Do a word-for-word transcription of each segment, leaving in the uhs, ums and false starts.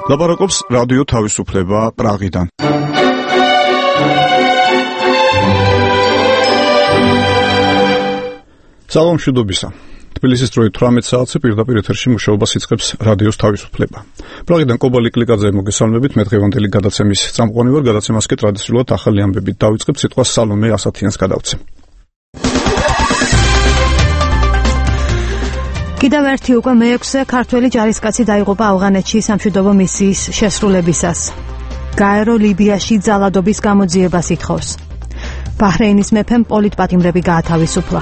ლაპარაკობს რადიო თავისუფლება პრაღიდან. სალამ მშვიდობისა. თბილისის დროით თვრამეტ საათზე პირდაპირ ეთერში მუშაობას იწყებს რადიოს თავისუფლება. პრაღიდან კობალი კლიკაძე მოგესალმებით, მე დღევანდელი გადაცემის წამყვანი ვარ, გადაცემას კი ტრადიციულად ახალი ამბებით დავიწყებ, სიტყვას სალომე ასათიანს გადავცემ. კიდევ ერთი უკვე მეექვსე ქართველი ჯარისკაცი დაიღუპა ავღანეთში სამშვიდობო მისიის შესრულებისას. გაერო ლიბიაში ძალადობის გამოძიებას ითხოვს. ბაჰრეინის მეფემ პოლიტპატიმრები გაათავისუფლა.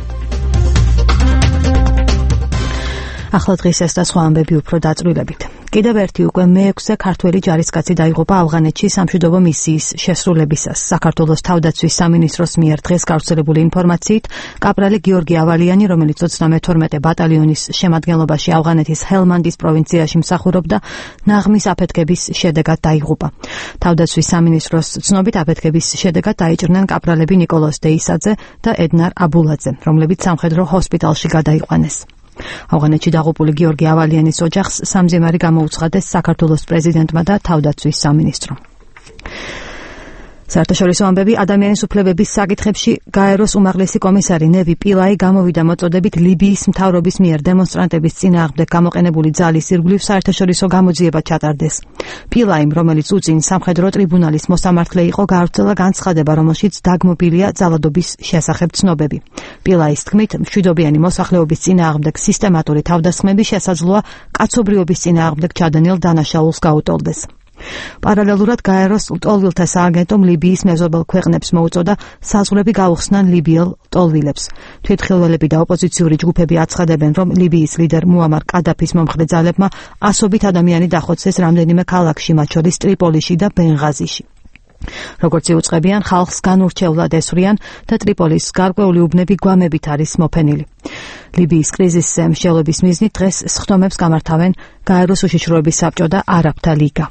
ახლა დღის ეს და სხვა ამბები უფრო დაწვრილებით. კიდევ ერთი უკვე მეექვსე ქართველი ჯარისკაცი დაიღუპა ავღანეთში სამშვიდობო მისიის შესრულებისას. საქართველოს თავდაცვის სამინისტროს მიერ დღეს გავრცელებული ინფორმაციით, კაპრალი გიორგი ავალიანი, რომელიც ოცდამეთორმეტე ბატალიონის შემადგენლობაში ავღანეთის ჰელმანდის პროვინციაში მსახურობდა, ნაღმის აფეთქების შედეგად დაიღუპა. თავდაცვის სამინისტროს ცნობით აფეთქების შედეგად დაიჭრნენ კაპრალები ნიკოლოზ დეისაძე და ედნარ აბულაძე, რომლებიც სამხედრო ჰოსპიტალში გადაიყვანეს. ავღანეთში დაღუპული გიორგი ავალიანის ოჯახს სამძიმარი გამოუცხადეს საქართველოს პრეზიდენტმა და თავდაცვის სამინისტრომ. საერთაშორისო ამბები ადამიანის უფლებების საკითხებში გაეროს უმაღლესი კომისარი ნევი პილაი გამოვიდა მოწოდებით ლიბიის მთავრობის მიერ დემონსტრანტების წინააღმდეგ გამოყენებული ძალის ირგვლივ საერთაშორისო გამოძიება ჩატარდეს. პილაიმ, რომელიც უწინ სამხედრო ტრიბუნალის მოსამართლე იყო, გაავრცელა განცხადება, რომელშიც დაგმობილია ძალადობის შესახებ ცნობები. პილაის თქმით, მშვიდობიანი მოსახლეობის წინააღმდეგ სისტემატური თავდასხმები შესაძლოა კაცობრიობის წინააღმდეგ ჩადენილ დანაშაულს გაუტოლდეს. პარალელურად გაეროს ლტოლვილთა სააგენტომ ლიბიის მეზობელ ქვეყნებს მოუწოდა საზღვრები გაუხსნან ლიბიელ ლტოლვილებს. თვითმხილველები და ოპოზიციური ჯგუფები აცხადებენ, რომ ლიბიის ლიდერ მუამარ კადაფის მომხრე ძალებმა ასობით ადამიანი დახოცეს რამდენიმე ქალაქში, მათ შორის ტრიპოლიში და ბენღაზიში. როგორც იუწყებიან, ხალხს განურჩევლად ესვრიან და ტრიპოლის გარკვეული უბნები გვამებით არის მოფენილი. ლიბიის კრიზისზე მსჯელობის მიზნით დღეს სხდომებს გამართავენ გაეროს უშიშროების საბჭო და არაბთა ლიგა.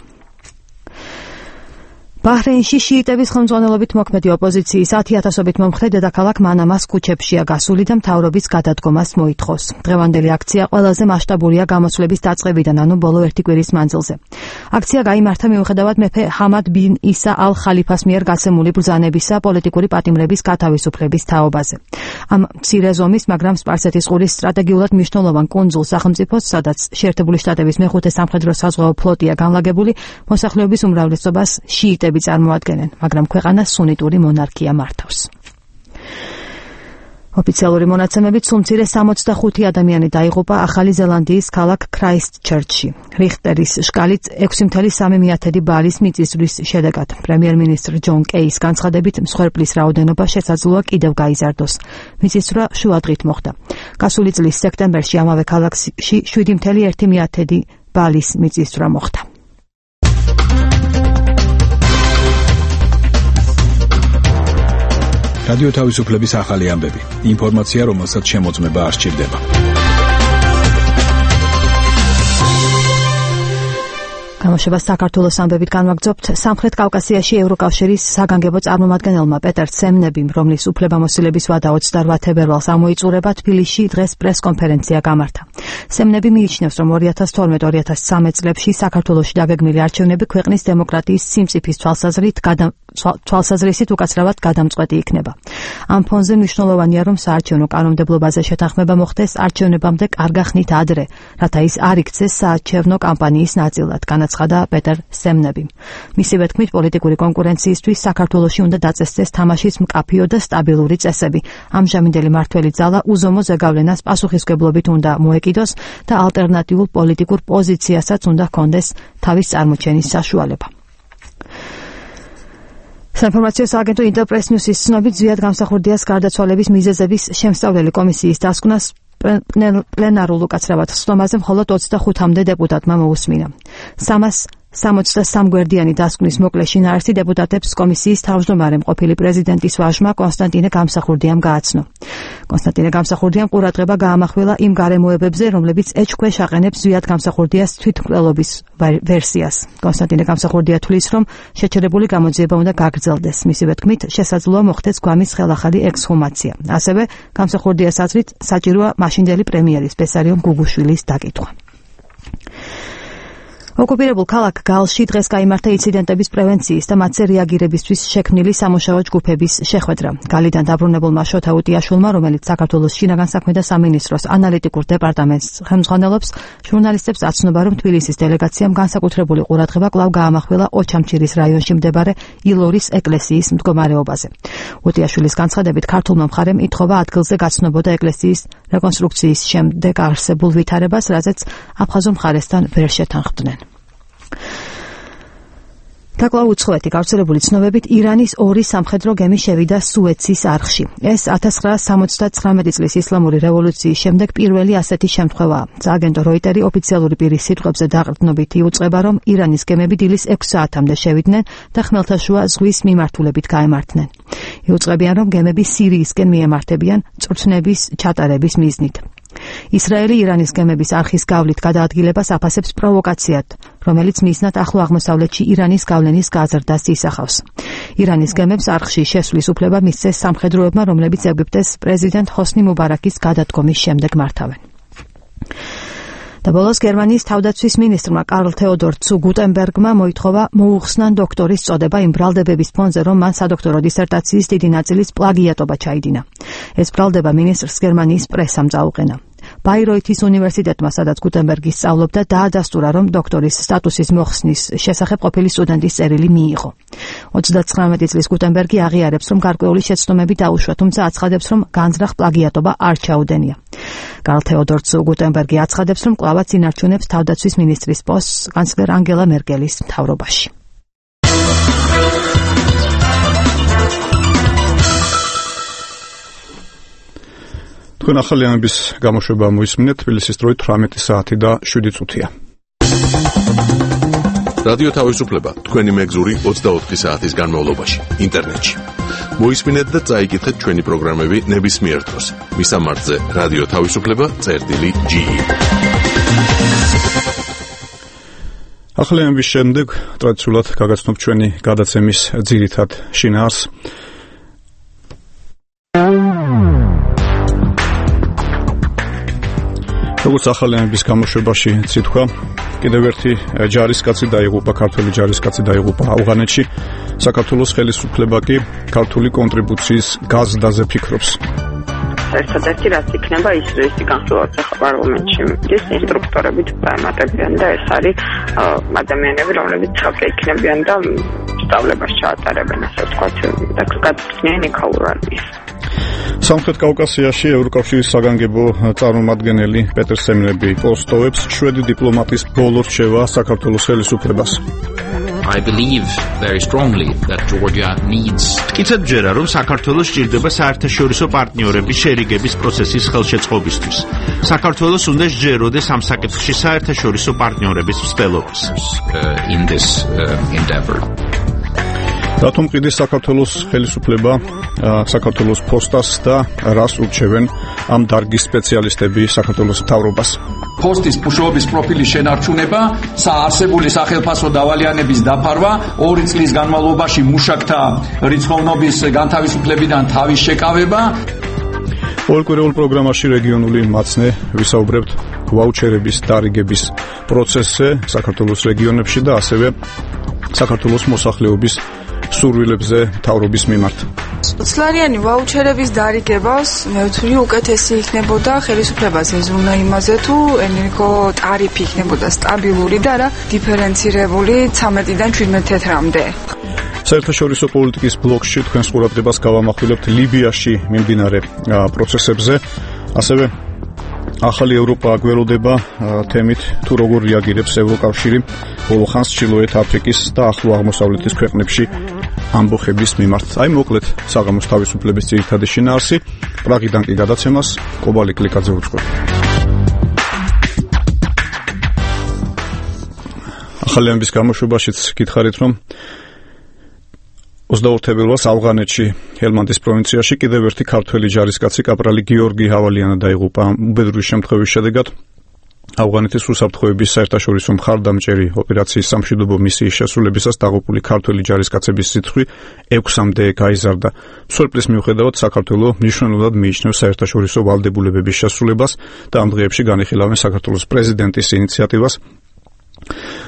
ბაჰრეინში შიიტების ხელმძღვანელობით მოქმედი ოპოზიციის ათი ათასობით მომხრე დედაქალაქ მანამას ქუჩებშია გასული და მთავრობის გადადგომას მოითხოვს. დღევანდელი აქცია ყველაზე მასშტაბურია გამოსვლების დაწყებიდან, ანუ ბოლო ერთი კვირის მანძილზე. აქცია გაიმართა მიუხედავად მეფე ჰამად ბინ ისა ალ ხალიფას მიერ გასემული ბრძანებისა პოლიტიკური პატიმრების გათავისუფლების თაობაზე. ამ მცირე ზომის, მაგრამ სპარსეთის ყურის სტრატეგიულად მნიშვნელოვან კუნძულ სახელმწიფოს, სადაც შეერთებული შტატების მეხუთე სამხედრო საზღვაო ფლოტია განლაგებული, მოსახლეობის უმრავლესობას შიიტები წარმოადგენენ, მაგრამ ქვეყანას სუნიტური მონარქია მართავს. ოფიციალური მონაცემებით სულ მცირე სამოცდახუთი ადამიანი დაიღუპა ახალი ზელანდიის ქალაქ ქრაისტჩერჩში. რიხტერის შკალით ექვსი კoma სამი ბალის მიწისძვრის შედეგად. პრემიერ-მინისტრ ჯონ კეის განცხადებით, მსხვერპლის რაოდენობა შესაძლოა კიდევ გაიზარდოს. მიწისძვრა შუადღით მოხდა. გასული წლის სექტემბერში ამავე ქალაქში შვიდი კoma ერთი ბალის მიწისძვრა მოხდა. რადიო თავისუფლების ახალი ამბები. ინფორმაცია, რომელსაც შემოწმება არ სჭირდება. გამოშვებას საქართველოს ამბებით განვაგრძობთ. სამხრეთ კავკასიაში ევროკავშირის საგანგებო წარმომადგენელმა პეტერ სემნებიმ, რომლის უფლებამოსილების ვადა ოცდაოთხ თებერვალს ამოიწურება, თბილისში დღეს პრესკონფერენცია გამართა. სემნები მიიჩნევს, რომ ორი ათას თორმეტ ორი ათას ცხრამეტ წლებში საქართველოში დაგეგმილი არჩევნები ქვეყნის დემოკრატიის სიმწიფის თვალსაზრისით თვალსაზრისით უკაცრავად გადამწყვეტი იქნება. ამ ფონზე მნიშვნელოვანია, რომ საარჩევნო კანონმდებლობაზე შეთანხმება მოხდეს არჩევნებამდე კარგა ხნით ადრე, რათა ის არ იქცეს საარჩევნო კამპანიის ნაწილად. განაცხადა პეტერ სემნებიმ. მისივე თქმით, პოლიტიკური კონკურენციისთვის საქართველოში უნდა დაწესდეს თამაშის მკაფიო და სტაბილური წესები. ამჟამინდელი მართველი ძალა უზომო ზეგავლენას პასუხისმგებლობით უნდა მოეკიდოს და ალტერნატიულ პოლიტიკურ პოზიციასაც უნდა ჰქონდეს თავის წარმოჩენის საშუალება. საინფორმაციო სააგენტო ინტერპრეს ნიუსის ცნობით, ზვიად გამსახურდიას გარდაცვალების მიზეზების შემსწავლელი კომისიის დასკვნას პლენარულ უკაცრავად სხდომაზე მხოლოდ ოცდახუთამდე დეპუტატმა მოусმინა. სამას სამოცდასამ გვერდიანი დასკვნის მოკლე შინაარსი დეპუტატებს კომისიის თავმჯდომარემ ყოფილი პრეზიდენტის ვაჟმა კონსტანტინე გამსახურდიამ გააცნო. კონსტანტინე გამსახურდიამ ყურადღება გაამახვილა იმ გარემოებებზე, რომლებიც ეჭქვეშ აყენებს ზვიად გამსახურდიას თვითმკვლელობის ვერსიას. კონსტანტინე გამსახურდია თვლის, რომ შეჩერებული გამოძიება უნდა გაგრძელდეს. მისივე თქმით, შესაძლოა მოხდეს გვამის ხელახალი ექსჰუმაცია. ასევე გამსახურდიას აზრით საჭიროა მაშინდელი პრემიერის ბესარიონ გუგუშვილის დაკითხვა. ოკუპირებულ ქალაქ გალში დღეს გაიმართა ინციდენტების პრევენციის და მათზე რეაგირებისთვის შექმნილი სამუშაო ჯგუფების შეხვედრა. გალიდან დაბრუნებულმა შოთა უტიაშვილმა, რომელიც საქართველოს შინაგან საქმეთა სამინისტროს ანალიტიკურ დეპარტამენტს ხელმძღვანელობს, ჟურნალისტებს აცნობა, რომ თბილისის დელეგაციამ განსაკუთრებული ყურადღება კვლავ გაამახვილა ოჩამჩირის რაიონში მდებარე ილორის ეკლესიის მდგომარეობაზე. უტიაშვილის განცხადებით, ქართულმა მხარემ ითხოვა ადგილზე გაცნობოდა ეკლესიის რეკონსტრუქციის შემდეგ არსებულ ვითარებას, რაზეც აფხაზურ მხარესთან ვერ შეთანხმდნენ. დაკლა უცხოეთი გავრცელებული ცნობებით ირანის ორი სამხედრო გემი შევიდა სუეცის არხში. ეს ათას ცხრაას სამოცდათხრამეტი წლის ისლამური რევოლუციის შემდეგ პირველი ასეთი შემთხვევაა. სააგენტო როიტერი ოფიციალური პირის სიტყვებზე დაყრდნობით იუწყება, რომ ირანის გემები დილის ექვს საათამდე შევიდნენ და ხმელთაშუა ზღვის მიმართულებით გაემართნენ. იუწყებიან, რომ გემები სირიისკენ მიემართებიან წვრთნების ჩატარების მიზნით. ისრაელი ირანის გემების არხის გავლით გადაადგილებას აფასებს პროვოკაციად, რომელიც მიზნად ახლო აღმოსავლეთში ირანის გავლენის გაზრდას ისახავს. ირანის გემებს არხში შესვლის უფლება მისცეს სამხედროებმა, რომლებიც ეგვიპტეს პრეზიდენტ ჰოსნი მუბარაკის გადადგომის შემდეგ მართავენ. და ბოლოს გერმანიის თავდაცვის მინისტრმა კარლ თეოდორ ცუ გუტენბერგმა მოითხოვა მოუხსნან დოქტორის წოდება იმ ბრალდებების ფონზე, რომ მან სადოქტორო დისერტაციის დიდი ნაწილის პლაგიატობა ჩაიდინა. ეს ბრალდება მინისტრს გერმანიის პრესამ წაუყენა. ბაიროითის უნივერსიტეტმა, სადაც გუტენბერგი სწავლობდა, დაადასტურა, რომ დოქტორის სტატუსის მოხსნის შესახებ ყოფილი სტუდენტის წერილი მიიღო. ოცდათხრამეტი წლის გუტენბერგი აღიარებს, რომ გარკვეული შეცდომები დაუშვა, თუმცა აცხადებს, რომ განზრახ პლაგიატობა არ ჩაუდენია. კარლ თეოდორ ცუ გუტენბერგი აცხადებს, რომ კვლავაც ინარჩუნებს თავდაცვის მინისტრის პოსტს კანცლერ ანგელა მერკელის მთავრობაში. თქვენ ახალიანების გამოშვება მოისმინეთ, თბილისის დროით თვრამეტი საათი და შვიდი წუთია. რადიო თავისუფლება, თქვენი მეგზური ოცდაოთხი საათის განმავლობაში, ინტერნეტში. მოისმინეთ და წაიკითხეთ ჩვენი პროგრამები ნებისმიერ დროს. მისამართზე რადიო თავისუფლება წერტილი ჯი. ახალიანების შემდეგ ტრადიციულად გაგაცნობ ჩვენი გადაცემის ძირითად შინაარს. როგორც ახალიანების გამოშვებაში ცითქვა, კიდევ ერთი ჯარისკაცი დაიღუპა, ქართველი ჯარისკაცი დაიღუპა ავღანეთში. საქართველოს ხელისუფლება კი ქართული კონტრიბუციის გაზრდაზე ფიქრობს. ერთადერთი რაც იქნება ის ის განხილვაც ახლა პარლამენტში ის ინსტრუქტორებით დაემატებიან და ეს არის ადამიანები, რომლებიც ხალხი იქნებიან და სწავლებას ჩაატარებენ, ასე ვთქვათ, და გაწნიან იქაურ არმიას. სამხრეთ კავკასიაში ევროკავშირის საგანგებო წარმომადგენელი პეტერ სემნები პოსტოვებს შვედი დიპლომატის ბოლო რჩევა საქართველოს ხელისუფლებას. I believe very strongly that Georgia needs Კიცად ჯერა, რომ საქართველოს სჭირდება საერთაშორისო პარტნიორების შერიგების პროცესის ხელშეწყობისთვის. საქართველოს უნდა სჯეროდეს ამ საკითხში საერთაშორისო პარტნიორების მცდელობას. uh, in this uh, endeavor. რატომ ყიდის საქართველოს ხელისუფლება საქართველოს ფოსტას და რას ურჩევენ ამ დარგის სპეციალისტები საქართველოს მთავრობას? ფოსტის მუშაობის პროფილის შენარჩუნება, საარსებული სახელფასო დავალიანების დაფარვა, ორი წლის განმავლობაში მუშაკთა რიცხოვნობის განთავისუფლებიდან თავის შეკავება. ორკვირეულ პროგრამაში რეგიონული მაცნე ვისაუბრებთ ვაუჩერების დარიგების პროცესზე საქართველოს რეგიონებში და ასევე საქართველოს მოსახლეობის სურვილებზე მთავრობის მიმართ. ოცლარიანი ვაუჩერების დარიგებას მე ვთვლი უკეთესი იქნებოდა ხელისუფლებას ეზრუნა იმაზე თუ ენერგო ტარიფი იქნებოდა სტაბილური და არა დიფერენცირებული ცამეტიდან შვიდმეტ თეთრამდე. საერთაშორისო პოლიტიკის ბლოკში თქვენს ყურადღებას გავამახვილებთ ლიბიაში მიმდინარე პროცესებზე, ასევე ახალი ევროპა გველოდება თემით თუ როგორ რეაგირებს ევროკავშირი ბოლო ხანს ჩრდილოეთ აფრიკის და ახლო აღმოსავლეთის ქვეყნებში ამბოხების მიმართ. აი მოკლედ საღამოს თავისუფლების ძირითადი შინაარსი, პრაღიდან კი გადაცემას კობალი კლიკაძე უძღვება. ახალიანების გამოშვებაშიც გითხარით, რომ ოცდაოთხ თებერვალს ავღანეთში ჰელმანდის პროვინციაში კიდევ ერთი ქართველი ჯარისკაცი კაპრალი გიორგი ჰავალიანა დაიღუპა. უბედური შემთხვევის შედეგად ავღანეთის უსაფრთხოების საერთაშორისო მხარდამჭერი ოპერაციის სამშვიდობო მისიის შესრულებისას დაღუპული ქართველი ჯარისკაცების სიცხე ექვსამდე გაიზარდა. მსხვერპლის მიუხედავად საქართველოს მნიშვნელოვნად მიიჩნევს საერთაშორისო ვალდებულებების შესრულებას და ამ დღეებში განიხილავენ საქართველოს პრეზიდენტის ინიციატივას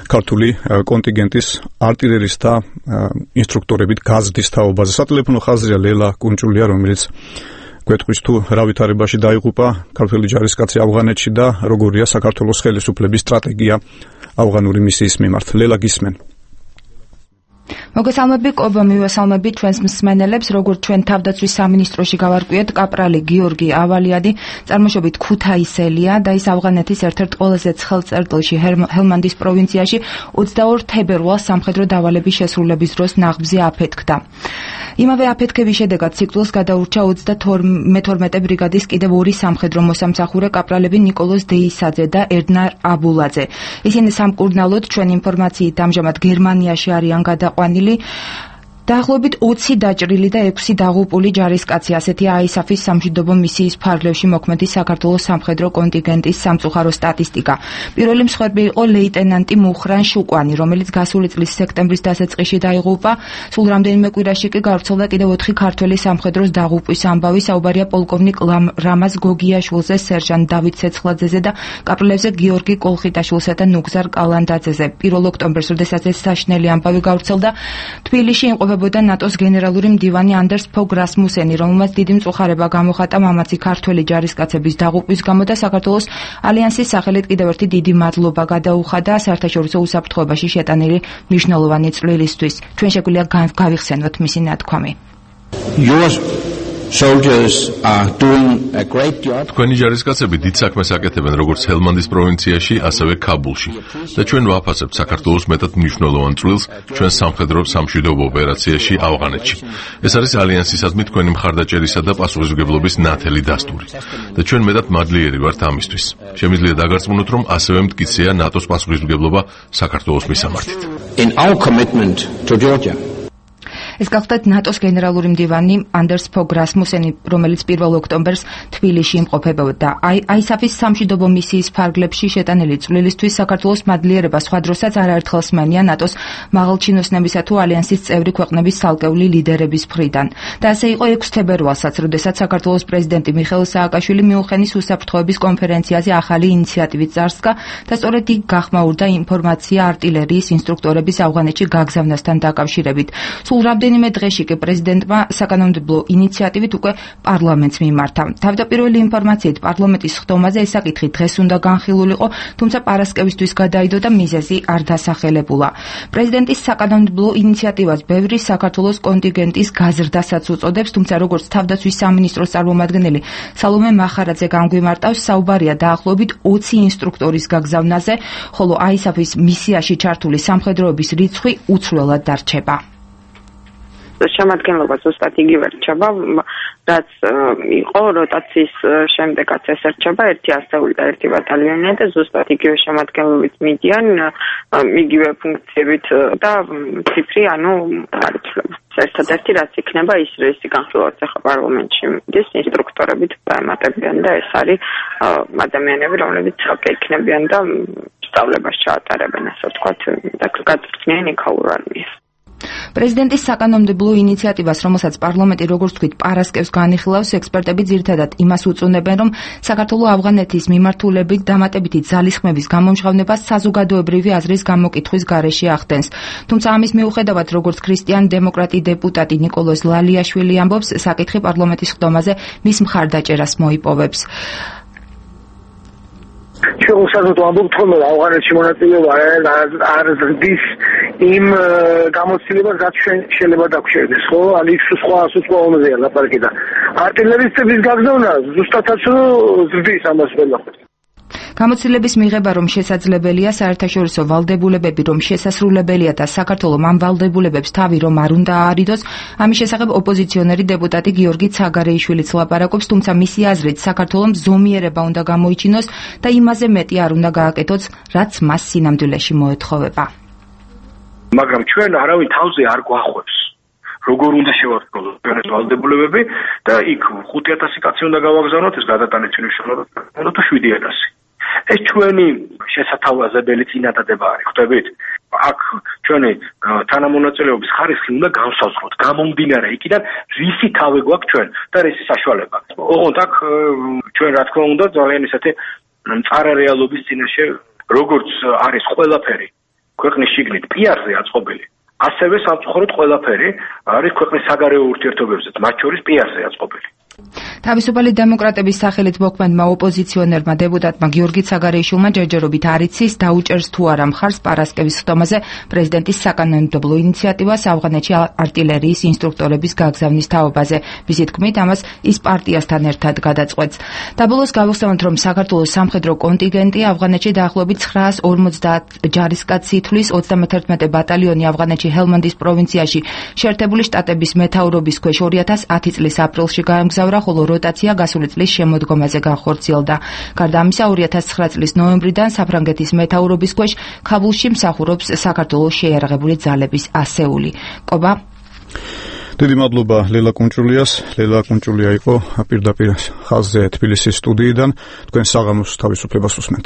ქართული კონტინგენტის артиლერიის და ინსტრუქტორებით გაზრდის თაობაზე. სატელეფონო ხაზია ლელა კუნჭულია, რომელიც გვეტყვის თუ რა ვითარებაში დაიღუპა ქართული ჯარისკაცი ავღანეთში და როგორია საქართველოს ხელისუფლების სტრატეგია ავღანური მისიის მიმართ. ლელა, გისმენ. მოგესალმები, კობა, მივესალმები ჩვენს მსმენელებს, როგორც ჩვენ თავდაცვის სამინისტროში გავარკვიეთ, კაპრალი გიორგი ავალიადი წარმოშობით ქუთაისელია და ის ავღანეთის ერთ-ერთ ყველაზე ცხელ წერტილში ჰელმანდის პროვინციაში ოცდაორ თებერვალს სამხედრო დავალების შესრულების დროს ნაღბზე აფეთქდა. იმავე აფეთქების შედეგად სიკვდილს გადაურჩა ოცდათორმეტე ბრიგადის კიდევ ორი სამხედრო მოსამსახურე კაპრალები ნიკოლოზ დეისაძე და ერნარ აბულაძე. ისინი სამკურნალოდ ჩვენ ინფორმაციით ამჟამად გერმანიაში არიან გადაყვანილი. დაახლოებით ოცი დაჭრილი და ექვსი დაღუპული ჯარისკაცი, ასეთია აისაფის სამშვიდობო მისიის ფარგლებში მოქმედი საქართველოს სამხედრო კონტინგენტის სამწუხარო სტატისტიკა. პირველი მსხვერპლი იყო ლეიტენანტი მუხრან შუკვანი, რომელიც გასული წლის სექტემბრის დასაწყისში დაიღუპა. სულ რამდენიმე კვირაში კი გავრცელდა კიდევ ოთხი ქართველი სამხედროს დაღუპვის ამბავი. საუბარია პოლკოვნიკ რამაზ გოგიაშვილზე, სერჟანტ დავით ცეცხლაძეზე და კაპრალებზე გიორგი კოლხიტაშვილსა და ნუგზარ კალანდაძეზე. პირველ ოქტომბერს, როდესაც ეს საშინელი ამბავი გავრცელდა, თბილისში იმყოფებოდა ნატოს გენერალური მდივანი ანდერს ფოგ რასმუსენი, რომელმაც დიდი მწუხარება გამოხატა მამაცი ქართველი ჯარისკაცების დაღუპვის გამო და საქართველოს ალიანსის სახელით კიდევ ერთი დიდი მადლობა გადაუხადა საერთაშორისო უსაფრთხოებაში შეტანილი მნიშვნელოვანი წვლილისთვის. ჩვენ შეგვიძლია გავიხსენოთ მისი ნათქვამი. Soldiers are doing a great job. თქვენი ჯარისკაცები დიდ საქმეს აკეთებენ როგორც ჰელმანდის პროვინციაში, ასევე ქაბულში. და ჩვენ ვაფასებთ საქართველოს მეტად მნიშვნელოვან წვლილს ჩვენ სამხედრო სამშვიდობო ოპერაციაში ავღანეთში. ეს არის ალიანსისადმი თქვენი მხარდაჭერისა და პასუხისმგებლობის ნათელი დასტური. და ჩვენ მეტად მადლიერი ვართ ამისთვის. შემიძლია დაგარწმუნოთ, რომ ასევე მტკიცეა ნატოს პასუხისმგებლობა საქართველოს მისამართით. In our commitment to Georgia. ეს გახლდათ ნატოს გენერალური მდივანი ანდერს ფოგ რასმუსენი, რომელიც პირველ ოქტომბერს თბილისში იმყოფებოდა. აისაფის სამშვიდობო მისიის ფარგლებში შეტანილი წვლილისთვის საქართველოს მადლიერება სხვა დროსაც არაერთხელ სმენია ნატოს მაღალჩინოსნებისა თუ ალიანსის წევრი ქვეყნების ცალკეული ლიდერების მხრიდან. და ასე იყო ექვსი თებერვალსაც, როდესაც საქართველოს პრეზიდენტი მიხეილ სააკაშვილი მიუნხენის უსაფრთხოების კონფერენციაზე ახალი ინიციატივით წარსდგა და სწორედ იქ გახმაურდა ინფორმაცია артиლერიის ინსტრუქტორების ავღანეთში გაგზავნასთან დაკავშირებით. სულ რამდენიმე დღეში კი პრეზიდენტმა საკანონმდებლო ინიციატივით უკვე პარლამენტს მიმართა. თავდაპირველი ინფორმაციით პარლამენტის ხდომაზე ეს საკითხი დღეს უნდა განხილულიყო, თუმცა პარასკევისთვის გადაიდო და მიზეზი არ დასახელებულა. პრეზიდენტის საკანონმდებლო ინიციატივას ბევრი საქართველოს კონტინგენტის გაზრდასაც უწოდებს, თუმცა როგორც თავდაცვის სამინისტროს წარმომადგენელი სალომე მახარაძე განგვიმარტავს, საუბარია დაახლოებით ოცი ინსტრუქტორის გაგზავნაზე, ხოლო აისაფის მისიაში ჩართული სამხედროების რიცხვი უცვლელად დარჩება. შემადგენლობა ზუსტად იგივე რჩება, რაც იყო როტაციის შემდეგაც ეს რჩება ერთი ასეული და ერთი ბატალიონი და ზუსტად იგივე შემადგენლობით მიდიან, იგივე ფუნქციებით და ციფრი, ანუ არ იცვლება. ერთადერთი რაც იქნება ის რისი განხილვაც ახლა პარლამენტში მიდის, ინსტრუქტორებით დაემატებიან და ეს არის ადამიანები, რომლებიც ცალკე იქნებიან და სწავლებას ჩაატარებენ, ასე ვთქვათ, და გაწვრთნიან იქაურ არმიას. პრეზიდენტის საკანონმდებლო ინიციატივას, რომელსაც პარლამენტი, როგორც თქვით, პარასკევს განიხილავს, ექსპერტები ძირითადად იმას უწუნებენ, რომ საქართველოს ავღანეთის მიმართულებით დამატებითი ძალისხმების გამომჟღავნებას საზოგადოებრივი აზრის გამოკითხვის გარეშე ახდენს. თუმცა ამის მიუხედავად, როგორც ქრისტიან დემოკრატი დეპუტატი ნიკოლოზ ლალიაშვილი ამბობს, საკითხი პარლამენტის ხდომაზე მის მხარდაჭერას მოიპოვებს. ჩვენ უბრალოდ ვამბობთ, რომ ავღანეთში მონაწილეობა არ ზრდის იმ გამოცდილებას, რაც ჩვენ შეიძლება დაგხვდეთ, ხო? ანუ ის სხვა სხვა ომზეა ლაპარაკი და артиლერისტების გაგზავნა ზუსტადაც ზრდის ამას ყველა. გამოცდილების მიღება რომ შესაძლებელია, საერთაშორისო ვალდებულებები რომ შესასრულებელია და საქართველოს ამ ვალდებულებებს თავი რომ არ უნდა აარიდოს, ამის შესახებ ოპოზიციონერი დეპუტატი გიორგი ცაგარეიშვილიც ლაპარაკობს, თუმცა მისი აზრით საქართველოს ზომიერება უნდა გამოიჩინოს და იმაზე მეტი არ უნდა გააკეთოს, რაც მას სინამდვილეში მოეთხოვება. მაგრამ ჩვენ არავინ თავზე არ გვახვევს. როგორ უნდა შევარდნოთ ჩვენი ვალდებულებები და იქ ხუთი ათასი კაცი უნდა გავაგზავნოთ, ეს გადატანით მნიშვნელოვნად თუ შვიდი ათასი. ეს ჩვენი შესათავაზებელი წინადადება არის, ხვდებით? აქ ჩვენი თანამონაწილეობის ხარისხი უნდა განსაზღვროთ, გამომდინარე იქიდან რისი თავი გვაქვს ჩვენ და რისი საშუალება. ოღონდ აქ ჩვენ რა თქმა უნდა ძალიან ისეთი მწარე რეალობის წინაშე, როგორც არის ყველაფერი ქვეყნის შიგნით პიარზე აწყობილი, ასევე სამწუხაროდ ყველაფერი არის ქვეყნის საგარეო ურთიერთობებზეც, მათ შორის პიარზე აწყობილი. თავისუფალი დემოკრატების სახელით მოქმედმა ოპოზიციონერმა დეპუტატმა გიორგი ცაგარეიშვილმა ჯერჯერობით არ იცის დაუჭერს თუ არა მხარს პარასკევის ხტომაზე პრეზიდენტის საკანონმდებლო ინიციატივას ავღანეთში არტილერიის ინსტრუქტორების გაგზავნის თაობაზე. მისი თქმით, ამას ის პარტიასთან ერთად გადაწყვეტს. დაბოლოს გავიხსენოთ, რომ საქართველოს სამხედრო კონტინგენტი ავღანეთში დაახლოებით ცხრაას ორმოცდაათ ჯარისკაცს ითვლის, ოცდამეთერთმეტე ბატალიონი ავღანეთში ჰელმანდის პროვინციაში შეერთებული შტატების მეთაურობის ქვეშ ორი ათას ათი წლის აპრილში გაემგზავრა, ხოლო როტაცია გასული წლის შემოდგომაზე განხორციელდა. გარდა ამისა, ორი ათას ცხრა წლის ნოემბრიდან საფრანგეთის მეთაურობის ქვეშ ქაბულში მსახურობს საქართველოს შეიარაღებული ძალების ასეული. ყობა დიდი მადლობა ლელა კუნჭულიას. ლელა კუნჭულია იყო პირდაპირ ხაზზე თბილისის სტუდიიდან. თქვენ საღამოს თავისუფლებას უსმენთ.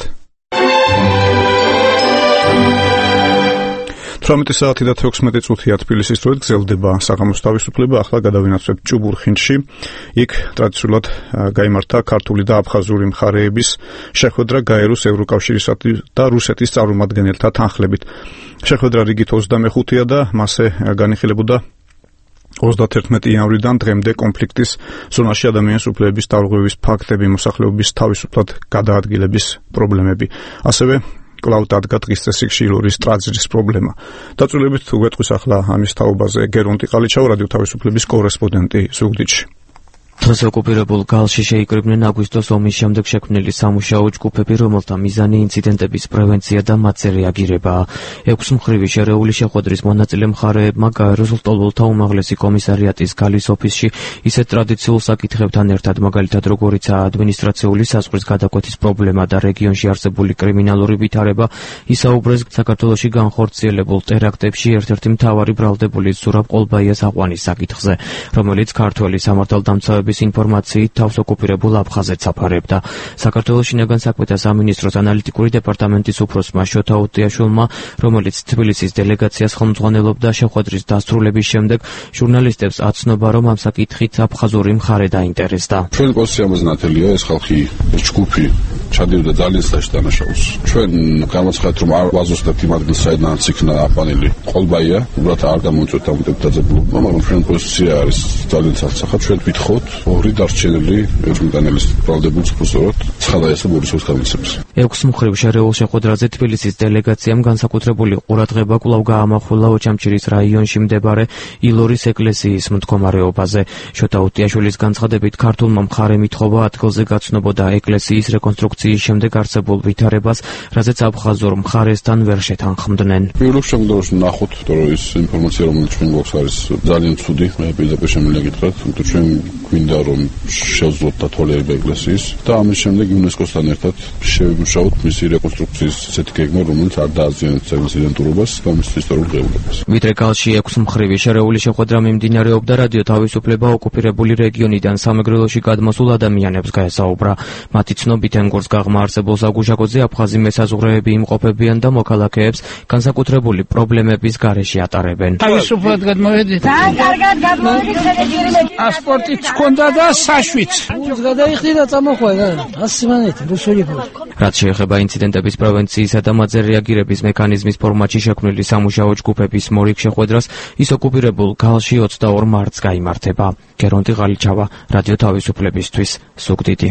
თვრამეტი საათი და თექვსმეტი წუთია თბილისის დროით გრძელდება საღამოს თავისუფლება. ახლა გადავინაცვლებთ ჭუბურხინში. იქ ტრადიციულად გაიმართა ქართული და აფხაზური მხარეების შეხვედრა გაეროს ევროკავშირისა და რუსეთის წარმომადგენელთა თანხლებით. შეხვედრა რიგით ოცდამეხუთეა და მასზე განიხილებოდა ოცდათერთმეტი იანვრიდან დღემდე კონფლიქტის ზონაში ადამიანის უფლებების დარღვევის ფაქტები, მოსახლეობის თავისუფლად გადაადგილების პრობლემები. ასევე კვლავ დადგა დღის წესრიგში ილორის ტრანზიტის პრობლემა. დაწვრილებით უგვეტყვის ახლა ამის თაობაზე გერონტი ყალიჩაო, რადიო თავისუფლების კორესპონდენტი ზუგდიდში. დღეს ოკუპირებულ გალში შეიკრიბნენ აგვისტოს ომის შემდეგ შექმნილი სამუშაო ჯგუფები, რომელთა მიზანი ინციდენტების პრევენცია და მათზე რეაგირებაა. ექვსმხრივი შერეული შეხვედრის მონაწილე მხარეებმა გაეროს ლტოლვილთა უმაღლესი კომისარიატის გალის ოფისში ისეთ ტრადიციულ საკითხებთან ერთად, მაგალითად როგორიცაა ადმინისტრაციული საზღვრის გადაკვეთის პრობლემა და რეგიონში არსებული კრიმინალური ვითარება, ისაუბრეს საქართველოში განხორციელებულ ტერაქტებში ერთ-ერთი მთავარი ბრალდებული ზურაბ ყოლბაიას აყვანის საკითხზე, რომელიც ქართველი სამართალდამცავების ინფორმაციით თავს ოკუპირებულ აფხაზეთს აფარებდა. საქართველოს შინაგან საქმეთა სამინისტროს ანალიტიკური დეპარტამენტის უფროსმა შოთა უტიაშვილმა, რომელიც თბილისის დელეგაციას ხელმძღვანელობდა, შეხვედრის დასრულების შემდეგ ჟურნალისტებს აცნობა, რომ ამ საკითხით აფხაზური მხარე დაინტერესდა. ჩვენ პოზიცია მოზნათელია, ეს ხალხი, ეს ჯგუფი ჩადიოდა ძალიან სწრაფად დანაშაულს. ჩვენ გამოცხადეთ, რომ არ ვაზუსტებთ იმ ადგილს, საიდანაც იქნა აყვანილი ყოლბაია, უბრალოდ არ გამოიწვევთ ამ დეპუტატებმა, მაგრამ ჩვენ პოზიცია არის ძალიან ცალ-ცალ. ჩვენ ვითხოვთ ორი დარჩენილი ევროპანელის ბრალდებულს უბრალოდ ცხადაესა ბორისოვის გამოცემას. ექვსმხრივ შერეულ შეხვედრაზე თბილისის დელეგაციამ განსაკუთრებული ყურადღება კვლავ გაამახვილა ოჩამჩირის რაიონში მდებარე ილორის ეკლესიის მდგომარეობაზე. შოთა უტიაშვილის განცხადებით, ქართულმა მხარემ ითხოვა ადგილზე გაცნობოდა ეკლესიის რეკონსტრუქციის შემდეგ არსებულ ვითარებას, რაზეც აფხაზურ მხარესთან ვერ შეთანხმდნენ. პირველ შემთხვევაში ნახოთ, რომ ის ინფორმაცია, რომელიც ჩვენ გვაქვს, არის ძალიან ცუდი. მე პირდაპირ შემიძლია გითხრათ, იმიტომ ჩვენ გვინდა რომ შევძლოთ დათვალიერება ეკლესიის და ამის შემდეგ იუნესკოსთან ერთად შევიმუშაოთ მისი რეკონსტრუქციის ისეთი გეგმა, რომელიც არ დააზიანებს ძეგლის იდენტურობას და მის ისტორიულ ღირებულებას. ვიდრე გალში ექვსმხრივი შერეული შეხვედრა მიმდინარეობდა, რადიო თავისუფლება ოკუპირებული რეგიონიდან სამეგრელოში გადმოსულ ადამიანებს გაესაუბრა. მათი ცნობით, ენგურს გაღმა არსებულ საგუშაგოზე აფხაზი მესაზღვრეები იმყოფებიან და მოქალაქეებს განსაკუთრებული პრობლემების გარეშე ატარებენ. თავისუფლად გადმოვედით. ძალიან კარგად გადმოვედით. პასპორტიც ჰქონდა და საშვიც. უს გადაიხდი და წამოხვედა. ასიმანეთი რუსული გული. რაც შეეხება ინციდენტების პრევენციისა და მათზე რეაგირების მექანიზმის ფორმატში შექმნილი სამუშაო ჯგუფების მორიგ შეხვედრას, ის ოკუპირებულ გალში ოცდაორ მარტს გაიმართება. გერონტი ყალიჩავა, რადიო თავისუფლებისთვის, ზუგდიდი.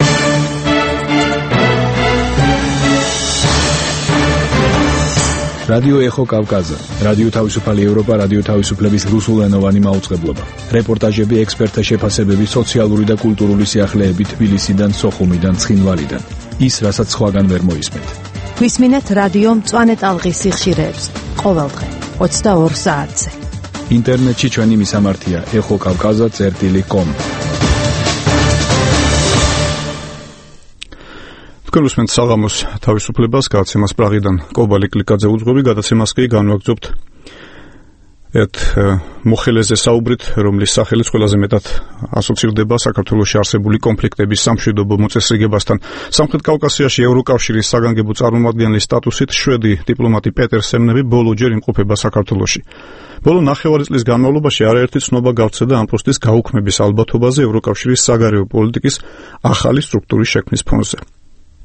რადიო ეხო კავკაზა, რადიო თავისუფალი ევროპა, რადიო თავისუფლების რუსულენოვანი მაუწყებლობა. რეპორტაჟები, ექსპერტთა შეფასებები, სოციალური და კულტურული სიახლეები თბილისიდან, სოხუმიდან, ცხინვალიდან. ის, რასაც სხვაგან ვერ მოისმენთ. გვისმინეთ რადიო მწვანე ტალღის სიხშირეებს ყოველდღე ოცდაორ საათზე. ინტერნეტში ჩვენი მისამართია ეხო კავკაზა წერტილი კომ. თქვენ უსმენთ საღამოს თავისუფლებას, გადაცემას პრაღიდან კობალი კლიკაძე უძღვები, გადაცემას კი განვაგრძობთ ერთ მოხელეზე საუბრით, რომლის სახელიც ყველაზე მეტად ასოცირდება საქართველოში არსებული კონფლიქტების სამშვიდობო მოწესრიგებასთან. სამხრეთ კავკასიაში ევროკავშირის საგანგებო წარმომადგენლის სტატუსით შვედი დიპლომატი პეტერ სემნევი ბოლოჯერ იმყოფება საქართველოში. ბოლო ნახევარი წლის განმავლობაში არაერთი ცნობა გავრცელდა ამ პოსტის გაუქმების ალბათობაზე ევროკავშირის საგარეო პოლიტიკის ახალი სტრუქტურის შექმნის ფონზე.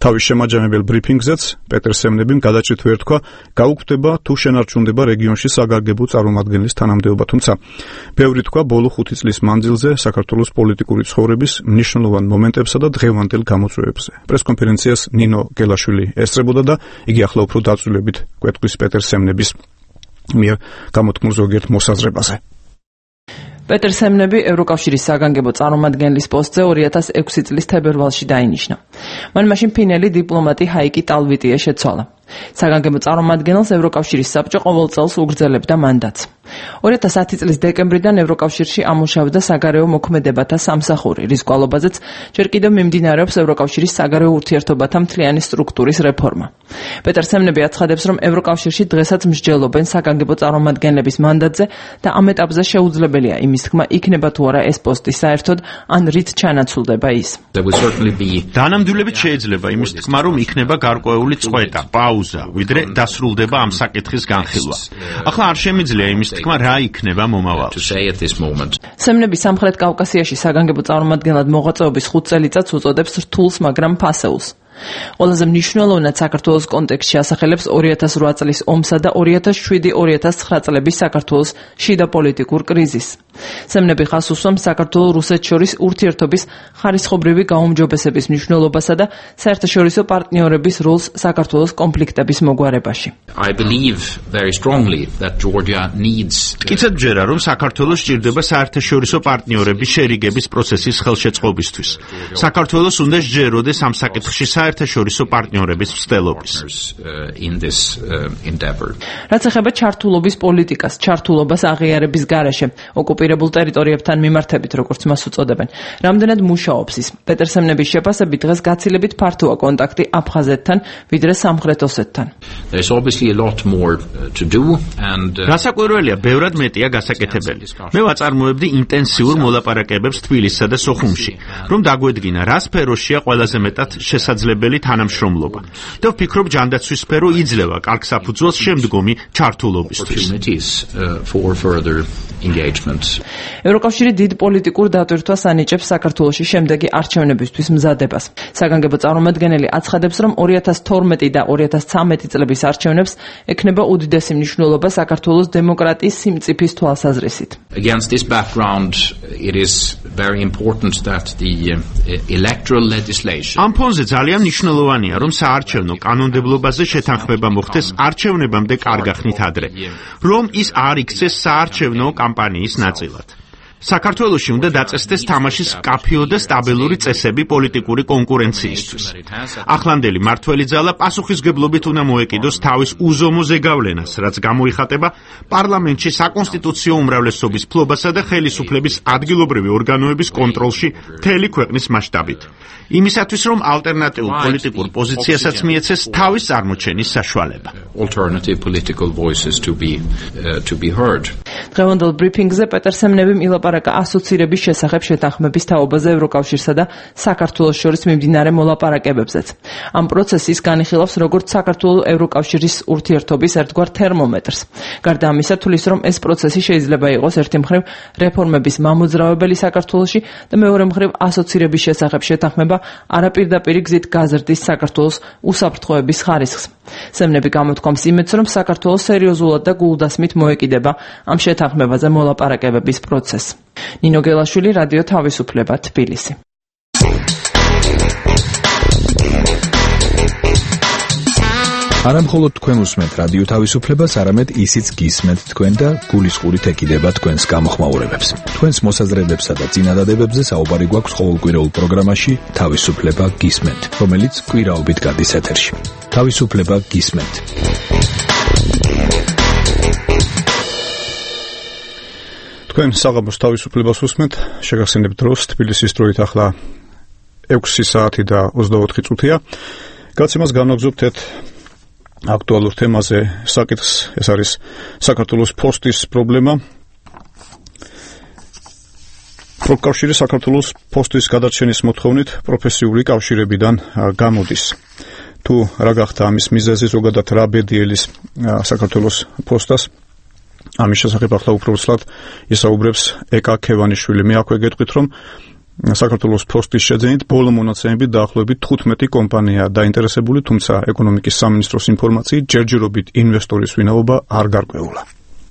თავის შემაჯამებელ ბრიფინგზეც პეტერ სემნებიმ გადაჭრით ვერ თქვა, გაუკვდება თუ შენარჩუნდება რეგიონში საგანგებო წარმომადგენლის თანამდებობა, თუმცა ბევრი თქვა ბოლო ხუთი წლის მანძილზე საქართველოს პოლიტიკური ცხოვრების მნიშვნელოვან მომენტებსა და დღევანდელ გამოწვევებზე. პრესკონფერენციას ნინო გელაშვილი ესწრებოდა და იგი ახლა უფრო დაწვრილებით კვეთქვის პეტერ სემნების მიერ გამოთქმულ ზოგიერთ მოსაზრებაზე. პეტერ სემნები ევროკავშირის საგანგებო წარმომადგენლის პოსტზე ორი ათას ექვსი წლის თებერვალში დაინიშნა. მან მაშინ ფინელი დიპლომატი ჰაიკი ტალვიტია შეცვალა. საგანგებო წარმომადგენელს ევროკავშირის საბჭო ყოველ წელს უგრძელებდა მანდატს. ორი ათას ათი წლის დეკემბრიდან ევროკავშირში ამუშავდა საგარეო მოქმედებათა სამსახური, რის გვალობაზეც ჯერ კიდევ მიმდინარეობს ევროკავშირის საგარეო ურთიერთობათა მთლიანი სტრუქტურის რეფორმა. პეტერ სემნები აცხადებს, რომ ევროკავშირში დღესაც მსჯელობენ საგანგებო წარმომადგენლების მანდატზე და ამ ეტაპზე შეუძლებელია იმის თქმა, იქნება თუ არა ეს პოსტი საერთოდ, ან რით ჩანაცვლდება ის. დანამდვილებით შეიძლება იმის თქმა, რომ იქნება გარკვეული წყვეტა, პაუზა, ვიდრე დასრულდება ამ საკითხის განხილვა. ახლა არ შემიძლია იმის თქმა, რა იქნება მომავალში. სემნები სამხრეთ კავკასიაში საგანგებო წარმომადგენლად მოღვაწეობის ხუთ წელიწადს უწოდებს რთულს, მაგრამ ფასეულს. ყველაზე მნიშვნელოვნად საქართველოს კონტექსტში ასახელებს ორი ათას რვა წლის ომსა და ორი ათას შვიდი ორი ათას ცხრა წლების საქართველოს შიდა პოლიტიკურ კრიზისს. სემნები ხაზს უსვამს საქართველოს რუსეთს შორის ურთიერთობის ხარისხობრივი გაუმჯობესების მნიშვნელობასა და საერთაშორისო პარტნიორების როლს საქართველოს კონფლიქტების მოგვარებაში. I believe very strongly that Georgia needs მტკიცედ ვჯერა, რომ საქართველოს სჭირდება საერთაშორისო პარტნიორების შერიგების პროცესის ხელშეწყობისთვის. საქართველოს უნდა სჯეროდეს ამ საკითხში საერთაშორისო პარტნიორების მცდელობის. რაც ეხება ჩართულობის პოლიტიკას, ჩართულობას აღიარების გარეშე, ოკუპირებულ ტერიტორიებთან მიმართებით, როგორც მას უწოდებენ. რამდენად მუშაობს ის? პეტერ სემნების შეფასებით დღეს გაცილებით ფართოა კონტაქტი აფხაზეთთან, ვიდრე სამხრეთ ოსეთთან. გასაკვირველია, ბევრად მეტია გასაკეთებელი. მე ვაწარმოებდი ინტენსიურ მოლაპარაკებებს თბილისსა და სოხუმში, რომ დაგვედგინა რა სფეროშია ყველაზე მეტად შესაძლებელი თანამშრომლობა. და ვფიქრობ, ჯანდაცვის სფერო იძლევა კარგ საფუძველს შემდგომი ჩართულობისთვის. ევროკავშირი დიდ პოლიტიკურ დატვირთვას ანიჭებს საქართველოში შემდეგი არჩევნებისთვის მზადებას. საგანგებო წარმომადგენელი აცხადებს, რომ ორი ათას თორმეტი და ორი ათას ცხრამეტი წლების არჩევნებს ექნება უდიდესი მნიშვნელობა საქართველოს დემოკრატიის სიმწიფის თვალსაზრისით. Against this background, it is very important that the electoral legislation ამ ფონზე ძალიან მნიშვნელოვანია, რომ საარჩევნო კანონმდებლობაზე შეთანხმება მოხდეს არჩევნებამდე კარგახნით ადრე, რომ ის არ იქცეს საარჩევნო კამპანიის ნაწილად. საქართველოში უნდა დაწესდეს თამაშის მკაფიო და სტაბილური წესები პოლიტიკური კონკურენციისთვის. ახლანდელი მმართველი ძალა პასუხისმგებლობით უნდა მოეკიდოს თავის უზომო ზეგავლენას, რაც გამოიხატება პარლამენტში საკონსტიტუციო უმრავლესობის ფლობასა და ხელისუფლების ადგილობრივი ორგანოების კონტროლში მთელი ქვეყნის მასშტაბით. იმისათვის, რომ ალტერნატიულ პოლიტიკურ პოზიციასაც მიეცეს თავის წარმოჩენის საშუალება. დღევანდელ ბრიფინგზე პეტერ სემნებიმ ილაპარაკა ასოცირების შესახებ შეთანხმების თაობაზე ევროკავშირსა და საქართველოს შორის მიმდინარე მოლაპარაკებებზეც. ამ პროცესის განიხილავს როგორც საქართველოს ევროკავშირის ურთიერთობის ერთგვარ თერმომეტრს. გარდა ამისა, თulis რომ ეს პროცესი შეიძლება იყოს ერთი მხრივ რეფორმების მამოძრავებელი საქართველოში და მეორე მხრივ ასოცირების შესახებ შეთანხმება არაპირდაპირი გზით გაზრდის საქართველოს უსაფრთხოების ხარისხს. სემნები გამოთქვამს იმედს, რომ საქართველოს სერიოზულად და გულდასმით მოეკიდება ამ შეთანხმებაზე მოლაპარაკებების პროცესს. ნინო გელაშვილი, რადიო თავისუფლება, თბილისი. არა მხოლოდ თქვენ უსმენთ რადიო თავისუფლებას, არამედ ისიც გისმენთ თქვენ და გულისყურით ეკიდება თქვენს გამოხმაურებებს. თქვენს მოსაზრებებსა და წინადადებებზე საუბარი გვაქვს ყოველკვირეულ პროგრამაში თავისუფლება გისმენთ, რომელიც კვირაობით გადის ეთერში. თავისუფლება გისმენთ. თქვენ საღამოს თავისუფლებას უსმენთ, შეგახსენებთ დროს თბილისის დროით ახლა ექვსი საათი და ოცდაოთხი წუთია. გაცემას განვაგრძობთ ერთ აქტუალურ თემაზე საკითხს, ეს არის საქართველოს ფოსტის პრობლემა. პროფკავშირი საქართველოს ფოსტის გადარჩენის მოთხოვნით პროფესიული კავშირებიდან გამოდის. თუ რა გახდა ამის მიზეზი, ზოგადად რა ბედიელის საქართველოს ფოსტას, ამის შესახებ ახლა უფრო ცლად ისაუბრებს ეკა ქევანიშვილი. მე აქვე გეტყვით, რომ საქართველოს ფოსტის შეძენით ბოლო მონაცემებით დაახლოებით თხუთმეტი კომპანიაა დაინტერესებული, თუმცა ეკონომიკის სამინისტროს ინფორმაციით ჯერჯერობით ინვესტორის ვინაობა არ გარკვეულა.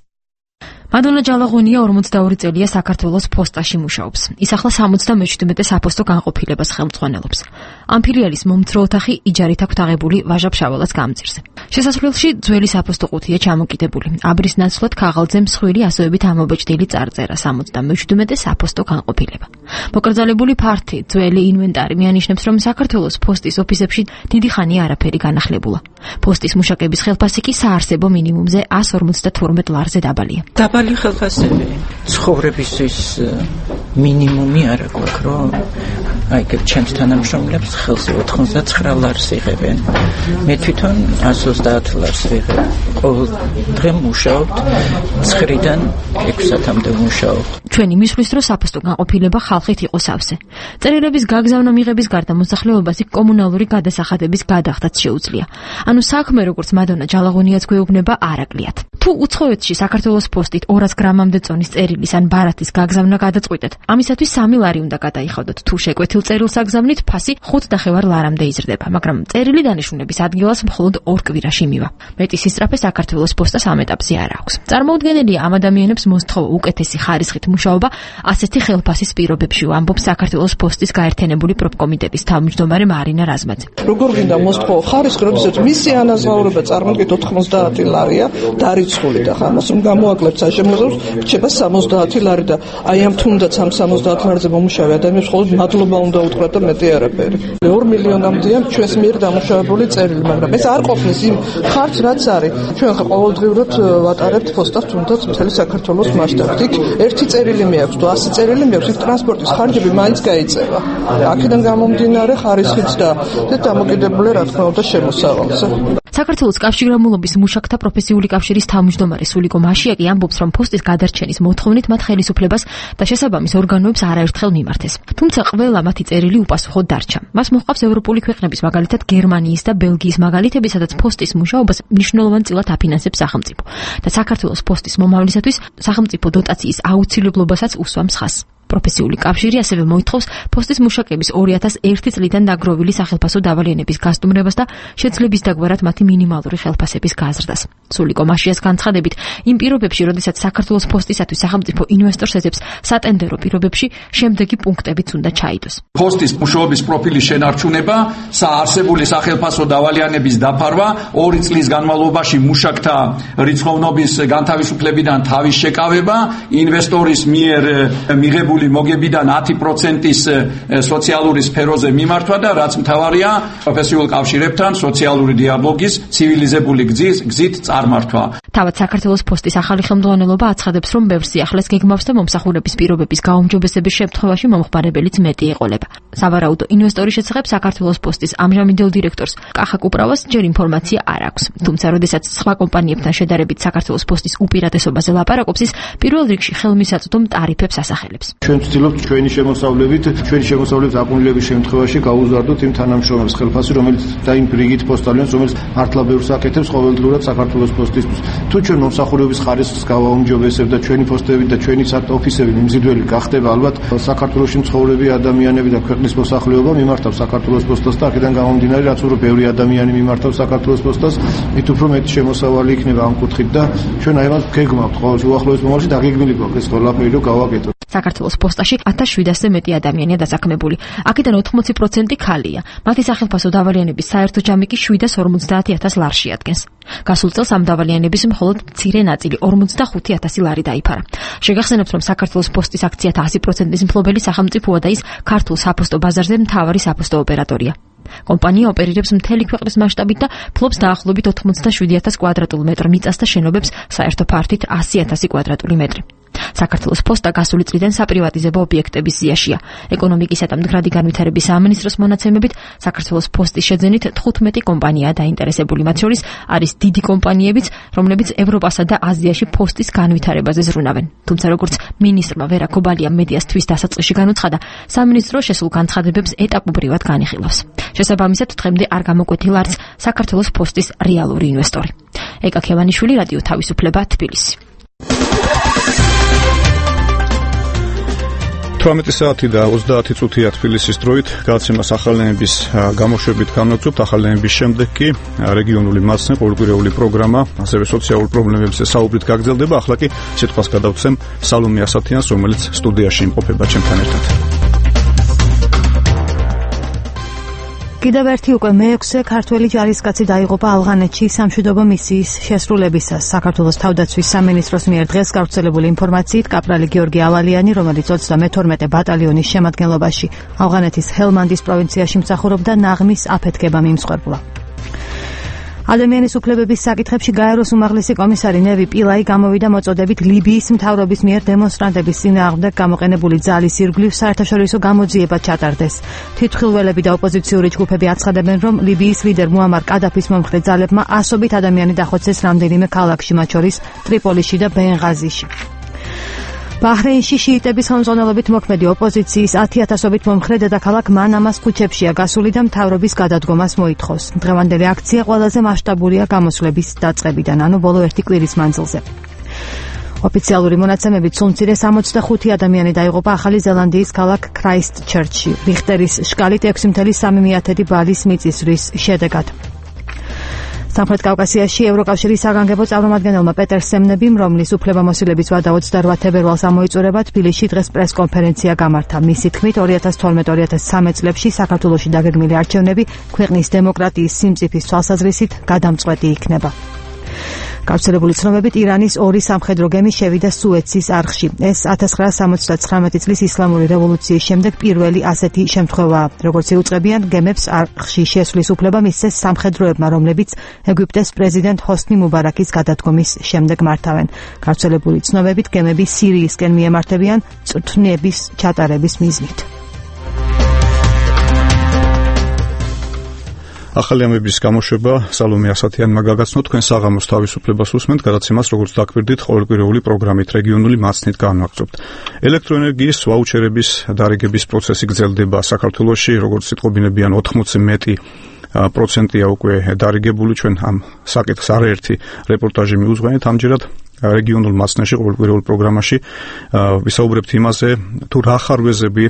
მადონა ჯალაღონია ორმოცდაორი წელია საქართველოს ფოსტაში მუშაობს. ის ახლა სამოცდამეჩვიდმეტე საფოსტო განყოფილებას ხელმძღვანელობს. ამ ფილიალის მომცრო ოთახი იჯარით აქვს აღებული ვაჟა-ფშაველას გამზირზე. შესასვლელში ძველი საფოსტო ყუთია ჩამოკიდებული. აბრის ნაცვლად ქაღალდზე მსხვილი ასოებით ამობეჭდილი წარწერა სამოცდამეჩვიდმეტე საფოსტო განყოფილება. მოკრძალებული ფართი ძველი ინვენტარი მიანიშნებს, რომ საქართველოს ფოსტის ოფისებში დიდი ხანია არაფერი განახლებულა. ფოსტის მუშაკების ხელფასი კი საარსებო მინიმუმზე εκას ორმოცდათორმეტ ლარზე დაბალია. დაბალი ხელფასები ცხოვრებისთვის მინიმუმი არა გვაქვს, რომ აი ჩემს თანამშრომლებს ხელზე ოთხმოცდაცხრა ლარს იღებენ. მე თვითონ εκას ოცდაათ ლარს ვიღებ. ყოველ დღე მუშაობთ ცხრიდან ექვსამდე მუშაობ. ჩვენი მისვლის დრო საფოსტო განყოფილება ხალხით იყო სავსე. წერილების გაგზავნა მიღების გარდა მოსახლეობას კომუნალური გადასახადების გადახდაც შეუძლია. ანუ საქმე როგორც მადონა ჯალაღონიაც გვეუბნება არაკლიათ. თუ უცხოეთში საქართველოს ფოსტით ორას გრამამდე წონის წერილის ან ბარათის გაგზავნა გადაწყვიტეთ, ამისათვის სამი ლარი უნდა გადაიხადოთ. თუ შეკვეთილ წერილს აგზავნით, ფასი ხუთ ნახევარ ლარამდე იზრდება, მაგრამ წერილი დანიშნულების ადგილას მხოლოდ ორ კვირაში მივა. მეტი სისწრაფე საქართველოს პოსტას ამ ეტაპზე არ აქვს. წარმოუდგენელია ამ ადამიანებს მოსთხოვა უკეთესი ხარისხით მუშაობა ასეთი ხელფასის პირობებში, ამბობს საქართველოს პოსტის გაერთიანებული პროფკომიტეტის თავმჯდომარე მარინა რაზმაძე. როგორ გინდა მოსთხოვა ხარისხი, როდესაც მისი ანაზღაურება წარმოგიდგენთ ოთხმოცდაათი ლარია დარიცხული და ამას რომ გამოაკლებთ საშემოწმოს, რჩება სამოცდაათი ლარი და აი ამ თუნდაც ამ სამოცდაათ ლარზე მომუშავე ადამიანებს მხოლოდ მადლობა უნდა უთხრათ და მეტი არაფერი. ორ მილიონამდეა ჩვენს მიერ დამუშავებული წერილი, მაგრამ ეს არ ყოფნის იმ ხარჯს, რაც არის. ჩვენ ხა ყოველდღიურად ვატარებთ პოსტას თუნდაც მთელი საქართველოს მასშტაბით. იქ ერთი წერილი მეაქვს თუ ასი წერილი მეაქვს, იქ ტრანსპორტის ხარჯები მაინც გაიწევა. აქედან გამომდინარე ხარისხიც და დამოკიდებული რა თქმა უნდა შემოსავალზე. საქართველოს კავშირგრამულობის მუშაკთა პროფესიული კავშირის თავმჯდომარე სულიკო მაშიაკი ამბობს, რომ პოსტის გადარჩენის მოთხოვნით მათ ხელისუფლებას და შესაბამის ორგანოებს არაერთხელ მიმართეს. თუმცა ყველა მათი წერილი უპასუხოდ დარჩა. მას მოჰყავს ევროპული ქვეყნების, მაგალითად გერმანიის და ბელგიის მაგალითები, სადაც პოსტის მუშაობას მნიშვნელოვანწილად აფინანსებს სახელმწიფო და საქართველოს პოსტის მომავლისათვის სახელმწიფო დოტაციის აუცილებლობასაც უსვამს ხაზს. პროფესიული კავშირი ასევე მოითხოვს პოსტის მუშაკების ორი ათას ერთი წლიდან დაგროვილი სახელფასო დავალიანების გასტუმრებას და შეძლების დაგვარად მათი მინიმალური ხელფასების გაზრდას. სულიკო მაშიას განცხადებით, იმ პირობებში, როდესაც საქართველოს პოსტისათვის სახელმწიფო ინვესტორს ეძებს სატენდერო პირობებში, შემდეგი პუნქტებიც უნდა ჩაიდოს. პოსტის მუშაობის პროფილის შენარჩუნება, საარსებული სახელფასო დავალიანების დაფარვა, ორი წლის განმავლობაში მუშაკთა რიცხოვნობის განთავისუფლებიდან თავის შეკავება, ინვესტორის მიერ მიღებული მოგებიდან ათი პროცენტის სოციალური სფეროზე მიმართვა და რაც მთავარია, პროფესიულ კავშირებთან სოციალური დიალოგის ცივილიზებული გზის გზით წარმართვა. თავად საქართველოს პოსტის ახალი ხელმძღვანელობა აცხადებს, რომ ბევრს სიახლეს გეგმავს და მომსახურების პირობების გაუმჯობესების შემთხვევაში მომხმარებელიც მეტი ეყოლება. სავარაუდო ინვესტორის შესახებ საქართველოს პოსტის ამჟამინდელ დირექტორს კახა კუპრავას ჯერ ინფორმაცია არ აქვს. თუმცა, როდესაც სხვა კომპანიებთან შედარებით საქართველოს პოსტის უპირატესობაზე ლაპარაკობს, ის პირველ რიგში ხელმისაწვდომ ტარიფებს ასახელებს. ჩვენ ვცდილობთ ჩვენი შემოსავლებით, ჩვენი შემოსავლების აკუნილების შემთხვევაში გაუზარდოთ იმ თანამშრომლებს ხელფასი, რომელიც და იმ ბრიგით პოსტალიონს, რომელიც მართლა ბევრს აკეთებს ყოველდღურად საქართველოს პოსტისთვის. თუ ჩვენ მომსახურების ხარისხს გავაუმჯობესებთ და ჩვენი პოსტები და ჩვენი ოფისები მიმზიდველი გახდება, ალბათ საქართველოში მცხოვრები ადამიანები და ქვეყნის მოსახლეობა მიმართავს საქართველოს პოსტას და აქედან გამომდინარე, რაც უფრო ბევრი ადამიანი მიმართავს საქართველოს პოსტას, მით უფრო მეტი შემოსავალი იქნება ამ კუთხით და ჩვენ აი ამას გეგმავთ ყოველ უახლოეს მომავალში დაგეგმილი გვაქვს ეს ყველაფერი რომ გავაკეთოთ. საქართველოს პოსტაში ათას შვიდასზე მეტი ადამიანია დასაქმებული. აქედან ოთხმოცი პროცენტი ქალია. მათი სახელმწიფო დავალიანების საერთო ჯამი კი შვიდას ორმოცდაათი ათას ლარში ადგენს. გასულ წელს ამ დავალიანების მხოლოდ მცირე ნაწილი ორმოცდახუთი ათასი ლარი დაიფარა. შეგახსენებთ, რომ საქართველოს პოსტის აქციათა ასი პროცენტის მფლობელი სახელმწიფოა და ის ქართულ საფოსტო ბაზარზე მთავარი საფოსტო ოპერატორია. კომპანია ოპერირებს მთელი ქვეყნის მასშტაბით და ფლობს დაახლოებით ოთხმოცდაშვიდი ათას კვადრატულ მეტრ მიწას და შენობებს საერთო ფართით ასი ათასი კვადრატული მეტრი. საქართველოს პოსტა გასული წლიდან საპრივატიზებო ობიექტების ზიაშია. ეკონომიკისა და მდგრადი განვითარების სამინისტროს მონაცემებით საქართველოს პოსტის შეძენით თხუთმეტი კომპანიაა დაინტერესებული. მათ შორის არის დიდი კომპანიებიც, რომლებიც ევროპასა და აზიაში პოსტის განვითარებაზე ზრუნავენ. თუმცა როგორც მინისტრმა ვერა ქობალიამ მედიას თვის დასაწყისში განუცხადა, სამინისტრო შესულ განცხადებებს ეტაპობრივად განიხილავს. შესაბამისად, დღემდე არ გამოკვეთილა არც საქართველოს პოსტის რეალური ინვესტორი. ეკა ქევანიშვილი, რადიო თავისუფლება, თბილისი. თვრამეტი საათი და ოცდაათი წუთია თბილისის დროით გადაცემას ახალენების გამოშვებით განვაგრძობთ. ახალენების შემდეგ კი რეგიონული მასწავლებელი ყოველკვირეული პროგრამა ასევე სოციალურ პრობლემებზე საუბრით გაგრძელდება. ახლა კი სიტყვას გადავცემ სალომე ასათიანს, რომელიც სტუდიაში იმყოფება ჩემთან ერთად. კიდევ ერთი უკვე მეექვსე ქართველი ჯარისკაცი დაიღუპა ავღანეთში სამშვიდობო მისიის შესრულებისას. საქართველოს თავდაცვის სამინისტროს მიერ დღეს გავრცელებული ინფორმაციით, კაპრალი გიორგი ავალიანი, რომელიც ოცდამეთორმეტე ბატალიონის შემადგენლობაში ავღანეთის ჰელმანდის პროვინციაში მსახურობდა, ნაღმის აფეთქება მიმსხვერპლა. ადამიანის უფლებების საკითხებში გაეროს უმაღლესი კომისარი ნევი პილაი გამოვიდა მოწოდებით ლიბიის მთავრობის მიერ დემონსტრანტების წინააღმდეგ გამოყენებული ძალის ირგვლივ საერთაშორისო გამოძიება ჩატარდეს. თვითმხილველები და ოპოზიციური ჯგუფები აცხადებენ, რომ ლიბიის ლიდერ მუამარ კადაფის მომხრე ძალებმა ასობით ადამიანი დახოცეს რამდენიმე ქალაქში, მათ შორის ტრიპოლიში და ბენღაზიში. ბაჰრეინში შიიტების ხელმძღვანელობით მოქმედი ოპოზიციის ათი ათასობით მომხრე დედაქალაქ მანამას ქუჩებშია გასული და მთავრობის გადადგომას მოითხოვს. დღევანდელი აქცია ყველაზე მასშტაბურია გამოსვლების დაწყებიდან, ანუ ბოლო ერთი კვირის მანძილზე. ოფიციალური მონაცემებით სულ მცირე სამოცდახუთი ადამიანი დაიღუპა ახალი ზელანდიის ქალაქ ქრაისტჩერჩში, რიხტერის შკალით ექვსი წუთი სამი მიათედი ბალის მიწისძვრის შედეგად. სამხრეთ კავკასიაში ევროკავშირის საგანგებო წარმომადგენელმა პეტერ სემნებიმ, რომლის უფლებამოსილების ვადა ოცდაოთხ თებერვალს ამოიწურება, თბილისში დღეს პრესკონფერენცია გამართა. მისი თქმით, ორი ათას თორმეტ ორი ათას ცხრამეტ წლებში საქართველოში დაგეგმილი არჩევნები ქვეყნის დემოკრატიის სიმწიფის თვალსაზრისით გადამწყვეტი იქნება. გავრცელებული ცნობებით, ირანის ორი სამხედრო გემი შევიდა სუეცის არხში. ეს ათას ცხრაასა სამოცდათვრამეტი წლის ისლამური რევოლუციის შემდეგ პირველი ასეთი შემთხვევაა. როგორც იუწყებიან, გემებს არხში შესვლის უფლება მისცეს სამხედროებმა, რომლებიც ეგვიპტეს პრეზიდენტ ჰოსნი მუბარაკის გადადგომის შემდეგ მართავენ. გავრცელებული ცნობებით, გემები სირიისკენ მიემართებიან წვრთნების ჩატარების მიზნით. ახალი ამების გამოშვება სალომე ასათიანმა გაგაცნო. თქვენ საღამოს თავისუფლებას უსმენთ, გადაცემას როგორც დაკვირდით ყოველკვირეული პროგრამით რეგიონული მასწავლით განვაგრძობთ. ელექტროენერგიის ვაუჩერების დარიგების პროცესი გრძელდება საქართველოში, როგორც იტყობინებიან ოთხმოცი მეტი პროცენტია უკვე დარიგებული. ჩვენ ამ საკითხს არაერთი რეპორტაჟი მიუძღვენით ამჯერად რეგიონულ მასწავლში ყოველკვირეულ პროგრამაში ვისაუბრებთ იმაზე, თუ რა ხარვეზები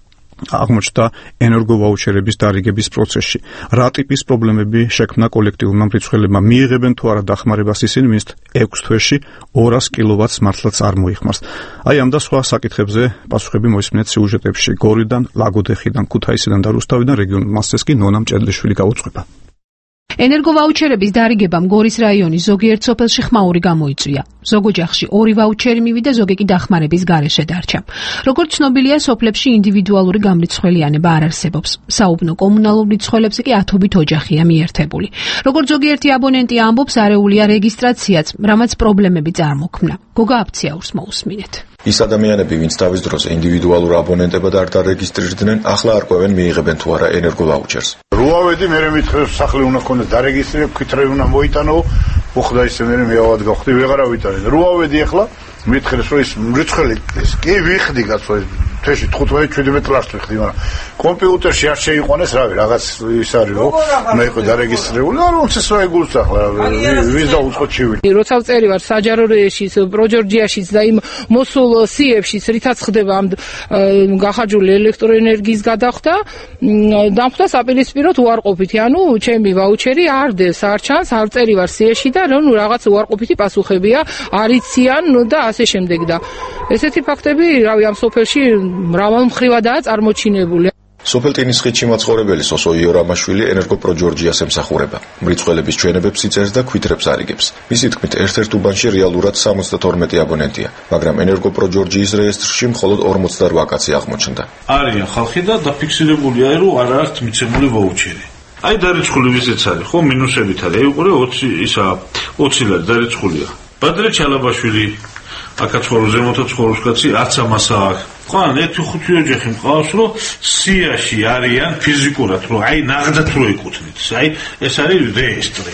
აღმოჩნდა ენერგოვაუჩერების დარიგების პროცესში. რა ტიპის პრობლემები შექმნა კოლექტივურმა მრიცხველებმა, მიიღებენ თუ არა დახმარებას ისინი, ვინც ექვს თვეში ორას კილოვატს მართლაც არ მოიხმარს. აი ამ და სხვა საკითხებზე პასუხები მოისმინეთ სიუჟეტებში. გორიდან, ლაგოდეხიდან, ქუთაისიდან და რუსთავიდან რეგიონულ მასწავლეს კი ნონა მჭედლიშვილი გაუძღვება. ენერგოვაუჩერების დარიგებამ გორის რაიონის ზოგიერთ სოფელში ხმაური გამოიწვია. ზოგ ოჯახში ორი ვაუჩერი მივიდა, ზოგი კი დახმარების გარეშე დარჩა. როგორც ცნობილია, სოფლებში ინდივიდუალური გამრიცხველიანება არ არსებობს. საუბნო კომუნალურ მრიცხველებზე კი ათობით ოჯახია მიერთებული. როგორც ზოგიერთი აბონენტი ამბობს, არეულია რეგისტრაციაც, რამაც პრობლემები წარმოქმნა. გოგა აფციაურს მოусმინეთ. ის ადამიანები, ვინც თავის დროს ინდივიდუალურ აბონენტებად არ დარეგისტრირდნენ, ახლა არ ყვევენ მიიღებენ თუ არა ენერგოვაუჩერს. რუავედი მე მითხრეს სახლი უნდა ქონდეს დარეგისტრირებული, ქვითრე უნდა მოიტანო, უხდა ისე მე მეავად გავხდი, ვეღარა ვიტანე. რუავედი ახლა მითხრეს რომ ის მრიცხელი ეს კი ვიხდი კაცო, თეში თხუთმეტ შვიდმეტ ლარს ვიხდი, მაგრამ კომპიუტერში არ შეიყვანეს, რავი, რაღაც ის არის რომ მე იყო დარეგისტრირებული, არ უნდა სწრაგულს ახლა ვის დაუწყო ჩივილი. როცა ვწერი ვარ საჯარო რეშიც, პროჯორჯიაშიც და იმ მოსულ სიებშიც, რითაც ხდება ამ გახარჯული ელექტროენერგიის გადახდა, დამხვდა საპირისპიროდ უარყოფითი, ანუ ჩემი ვაუჩერი არ დეს, არ ჩანს, არ წერი ვარ სიაში და ნუ რაღაც უარყოფითი პასუხებია, არიციან და ასე შემდეგ და ესეთი ფაქტები, რავი, ამ სოფელში მრავალმხრივადაა წარმოჩინებული. სოფელტინის ხიდში მაცხოვრებელი სოსო იორამაშვილი ენერგოპროჯორჯიას ემსახურება. მრიცხველების ჩვენებებს იწერს და ქვითრებს არიგებს. მისი თქმით, ერთ-ერთ უბანში რეალურად სამოცდათორმეტი აბონენტია, მაგრამ ენერგოპროჯორჯიის რეესტრში მხოლოდ ორმოცდარვა კაცი აღმოჩნდა. არიან ხალხი და დაფიქსირებულია, რომ არ აქვს მიცემული ვაუჩერი. აი დარიცხული ვიზიც არის, ხო, მინუსებით არის. აი უყურე ოცი ისა ოცი ლარი დარიცხულია. ბადრე ჩალაბაშვილი აკაც ხოლმე ზემოთა ცხოვრობს კაცი, არც ამასა აქვს. ყან ერთი ხუთი ოჯახი მყავს, რომ სიაში არიან ფიზიკურად, რომ აი ნაღდათ რო ეკუთვნით. აი ეს არის რეესტრი.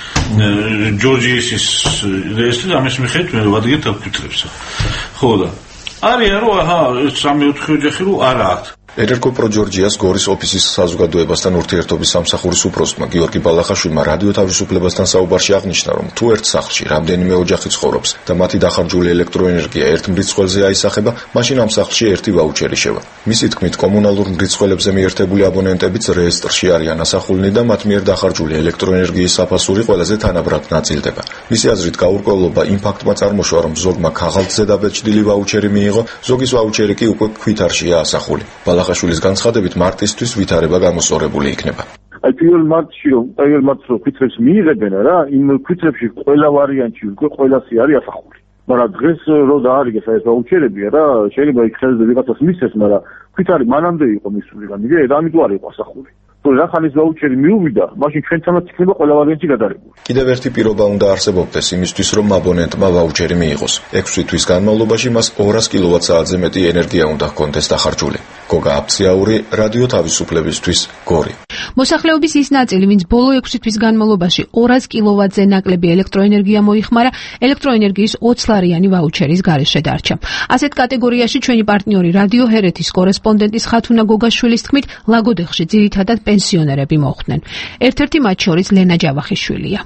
ჯორჯიის რეესტრი ამის მიხედვით მე ვადგეთ აქ ფიქრებს. ხო და არიან რომ აჰა სამი ოთხი ოჯახი რო არ აქვს. ენერგოპრო ჯორჯიას გორის ოფისის საზოგადოებასთან ურთიერთობის სამსახურის უფროსმა გიორგი ბალახაშვილმა რადიო თავისუფლებასთან საუბარში აღნიშნა, რომ თუ ერთ სახლში რამდენიმე ოჯახი ცხოვრობს და მათი დახარჯული ელექტროენერგია ერთ მრიცხველზე აისახება, მაშინ ამ სახლში ერთი ვაუჩერი შევა. მისი თქმით, კომუნალურ მრიცხველებზე მიერთებული აბონენტებიც რეესტრში არიან ასახულნი და მათ მიერ დახარჯული ელექტროენერგიის საფასური ყველაზე თანაბრად ნაწილდება. მისი აზრით, გაურკვევლობა იმ ფაქტმა წარმოშვა, რომ ზოგმა ქაღალდზე დაბეჭდილი ვაუჩერი მიიღო, ზოგის ვაუჩერი კი უკვე ქვითარშია ასახული. ბალახაშვილის განცხადებით, მარტისთვის ვითარება გამოსწორებული იქნება. აი პირველ მარტში რომ პირველ მარტს რომ ქვითრებს მიიღებენ რა, იმ ქვითრებში ყველა ვარიანტი უკვე ყველასი არის ასახული. მაგრამ დღეს რო დაარიგეს ეს ვაუჩერები რა, შეიძლება იქ ხელზე ვიღაცას მისცეს, მაგრამ ქვითარი მანამდე იყო მისული, გამიგე, და ამიტომ არ იყო ასახული. თუ რახანის ვაუჩერი მიუვიდა, მაშინ ჩვენთანაც იქნება ყველა ვარიანტი გადარებული. კიდევ ერთი პირობა უნდა არსებობდეს იმისთვის, რომ აბონენტმა ვაუჩერი მიიღოს. ექვსი თვის განმავლობაში მას ორას კილოვატ-საათზე მეტი ენერგია უნდა ჰქონდეს დახარჯული. გოგა აფციაური, რადიო თავისუფლებისთვის, გორი. მოსახლეობის ის ნაწილი, ვინც ბოლო ექვსი თვის განმავლობაში ორას კილოვატზე ნაკლები ელექტროენერგია მოიხმარა, ელექტროენერგიის ოცლარიანი ვაუჩერის გარეშე დარჩა. ასეთ კატეგორიაში ჩვენი პარტნიორი რადიო ჰერეთის კორესპონდენტის ხათუნა გოგაშვილის თქმით, ლაგოდეხში ძირითადად პენსიონერები მოხვდნენ. ერთ-ერთი მათ შორის ლენა ჯავახიშვილია.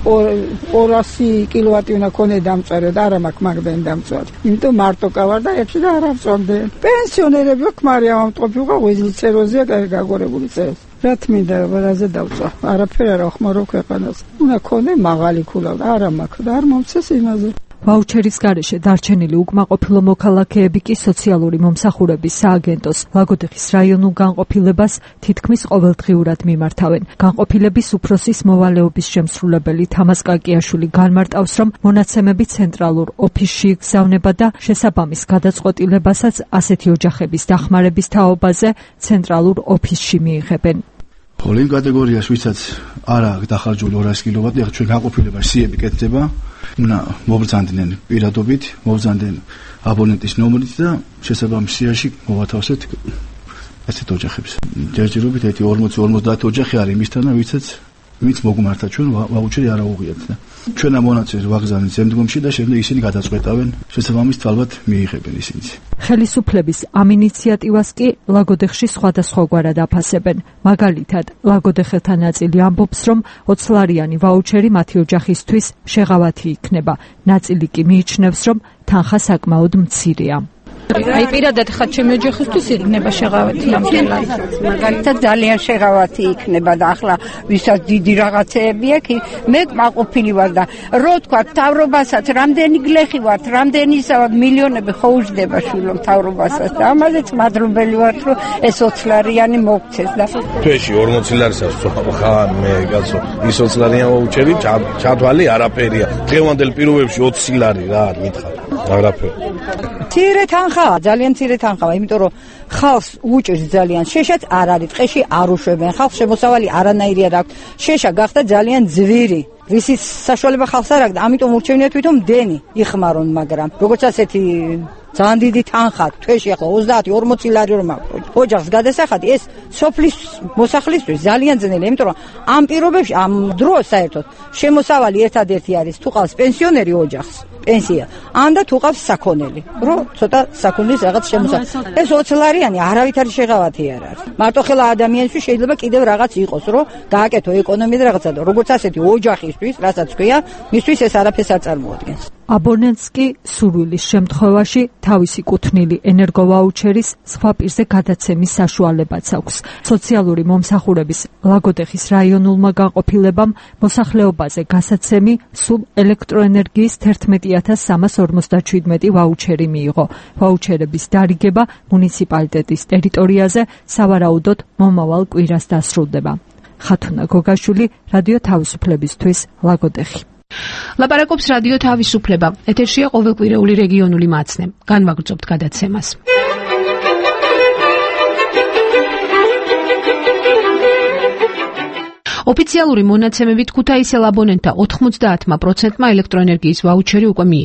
ორასი კილოვატი უნდა ქონე დამწვარე და არა მაქვს მაგდენ დამწვარი. იმიტომ მარტო კავარ და ეფში და არ ავწონდე. პენსიონერები ქმარია მომტყოფილიყო ღვიძლიცეროზია გაგორებული წერს. რა თმინდა რაზე დავწვა? არაფერი არ ახმარო ქვეყანას. უნდა ქონე მაღალი ქულა და არა მაქვს და არ მომცეს იმაზე. ვაუჩერის გარეშე დარჩენილი უკმაყოფილო მოქალაქეები კი სოციალური მომსახურების სააგენტოს ლაგოდეხის რაიონულ განყოფილებას თითქმის ყოველდღიურად მიმართავენ. განყოფილების უფროსის მოვალეობის შემსრულებელი თამაზ კაკიაშვილი განმარტავს, რომ მონაცემები ცენტრალურ ოფისში იგზავნება და შესაბამის გადაწყვეტილებასაც ასეთი ოჯახების დახმარების თაობაზე ცენტრალურ ოფისში მიიღებენ. ხოლო იმ კატეგორიას, ვისაც არ აქვს დახარჯული ორასი კილოვატი, ახლა ჩვენ განყოფილებას სიები კეთდება, უნდა მობრძანდნენ პირადობით, მობრძანდნენ აბონენტის ნომრით და შესაბამის სიაში მოვათავსეთ ასეთ ოჯახებს. ჯერჯერობით ერთი ორმოცი ორმოცდაათი ოჯახი არის იმისთან, ვისაც ვინც მოგმართა ჩვენ ვაუჩერი არ აუღიათ და ჩვენ ამ მონაცემს ვაგზავნით ზემდგომში და შემდეგ ისინი გადაწყვეტავენ, შესაბამის თვალბად მიიღებენ ისინიც. ხელისუფლების ამ ინიციატივას კი ლაგოდეხში სხვადასხვაგვარად აფასებენ. მაგალითად, ლაგოდეხელთა ნაწილი ამბობს, რომ ოცლარიანი ვაუჩერი მათი ოჯახისთვის შეღავათი იქნება. ნაწილი კი მიიჩნევს, რომ თანხა საკმაოდ მცირეა. აი პირადად ხა ჩემი ოჯახისთვის იქნება შეღავათი ამხელად. მაგალითად ძალიან შეღავათი იქნება და ახლა ვისაც დიდი რაღაცეები აქვს, მე მაყოფილი ვარ და რო თქვა მთავრობასაც რამდენი გლეხი ვართ, რამდენი მილიონები ხოუჯდება შვილო მთავრობასაც და ამაზეც მადლობელი ვართ, რომ ეს ოცლარიანი მოგცეს და თვეში ორმოცი ლარისაც ხა მე კაცო ის ოცლარიანი ვაუჩერი ჩათვალი არაფერია. დღევანდელ პირობებში ოცი ლარი რა მითხარ. არაფერი. ცირე თანხაა, ძალიან ცირე თანხაა, იმიტომ რომ ხალხს უჭირს ძალიან. შეშაც არ არის, ტყეში არ უშვებენ, ხალხს შემოსავალი არანაირი არ აქვს. შეშა გახდა ძალიან ძვირი. რისი საშუალება ხალხს არ აქვს და ამიტომ ურჩევნია თვითონ დენი იხმარონ, მაგრამ როგორც ასეთი ძალიან დიდი თანხა თვეში ახლა ოცდაათი ორმოცი ლარი რომ აქვს ოჯახს გადასახადი, ეს სოფლის მოსახლისთვის ძალიან ძნელია, იმიტომ რომ ამ პირობებში ამ დროს საერთოდ შემოსავალი ერთადერთი არის თუ ყავს პენსიონერი ოჯახს პენსია, ან და თუ ყავს საქონელი, რომ ცოტა საქონლის რაღაც შემოსავალი. ეს ოცლარიანი არავითარი შეღავათი არ არის. მარტო ხელა ადამიანისთვის შეიძლება კიდევ რაღაც იყოს, რომ გააკეთო ეკონომია და რაღაცა და როგორც ასეთი ოჯახისთვის, რასაც ქვია, მისთვის ეს არაფერს არ წარმოადგენს. აბონენტს კი სურვილის შემთხვევაში თავისი კუთვნილი ენერგოვაუჩერის სხვა პირზე გადაცემის საშუალებაც აქვს. სოციალური მომსახურების ლაგოდეხის რაიონულმა განყოფილებამ მოსახლეობაზე გასაცემი სულ ელექტროენერგიის თერთმეტი ათას სამას ორმოცდაშვიდმეტი ვაუჩერი მიიღო. ვაუჩერების დარიგება მუნიციპალიტეტის ტერიტორიაზე სავარაუდოდ მომავალ კვირას დასრულდება. ხათუნა გოგაშვილი, რადიო თავისუფლებისთვის, ლაგოდეხი. ლაპარაკობს რადიო თავისუფლება. ეთერშია ყოველკვირეული რეგიონული მაცნე. განვაგრძობთ გადაცემას. ოფიციალური მონაცემებით ქუთაისელ აბონენტთა ოთხმოცდაათმა პროცენტმა ელექტროენერგიის ვაუჩერი უკვე მიიღო.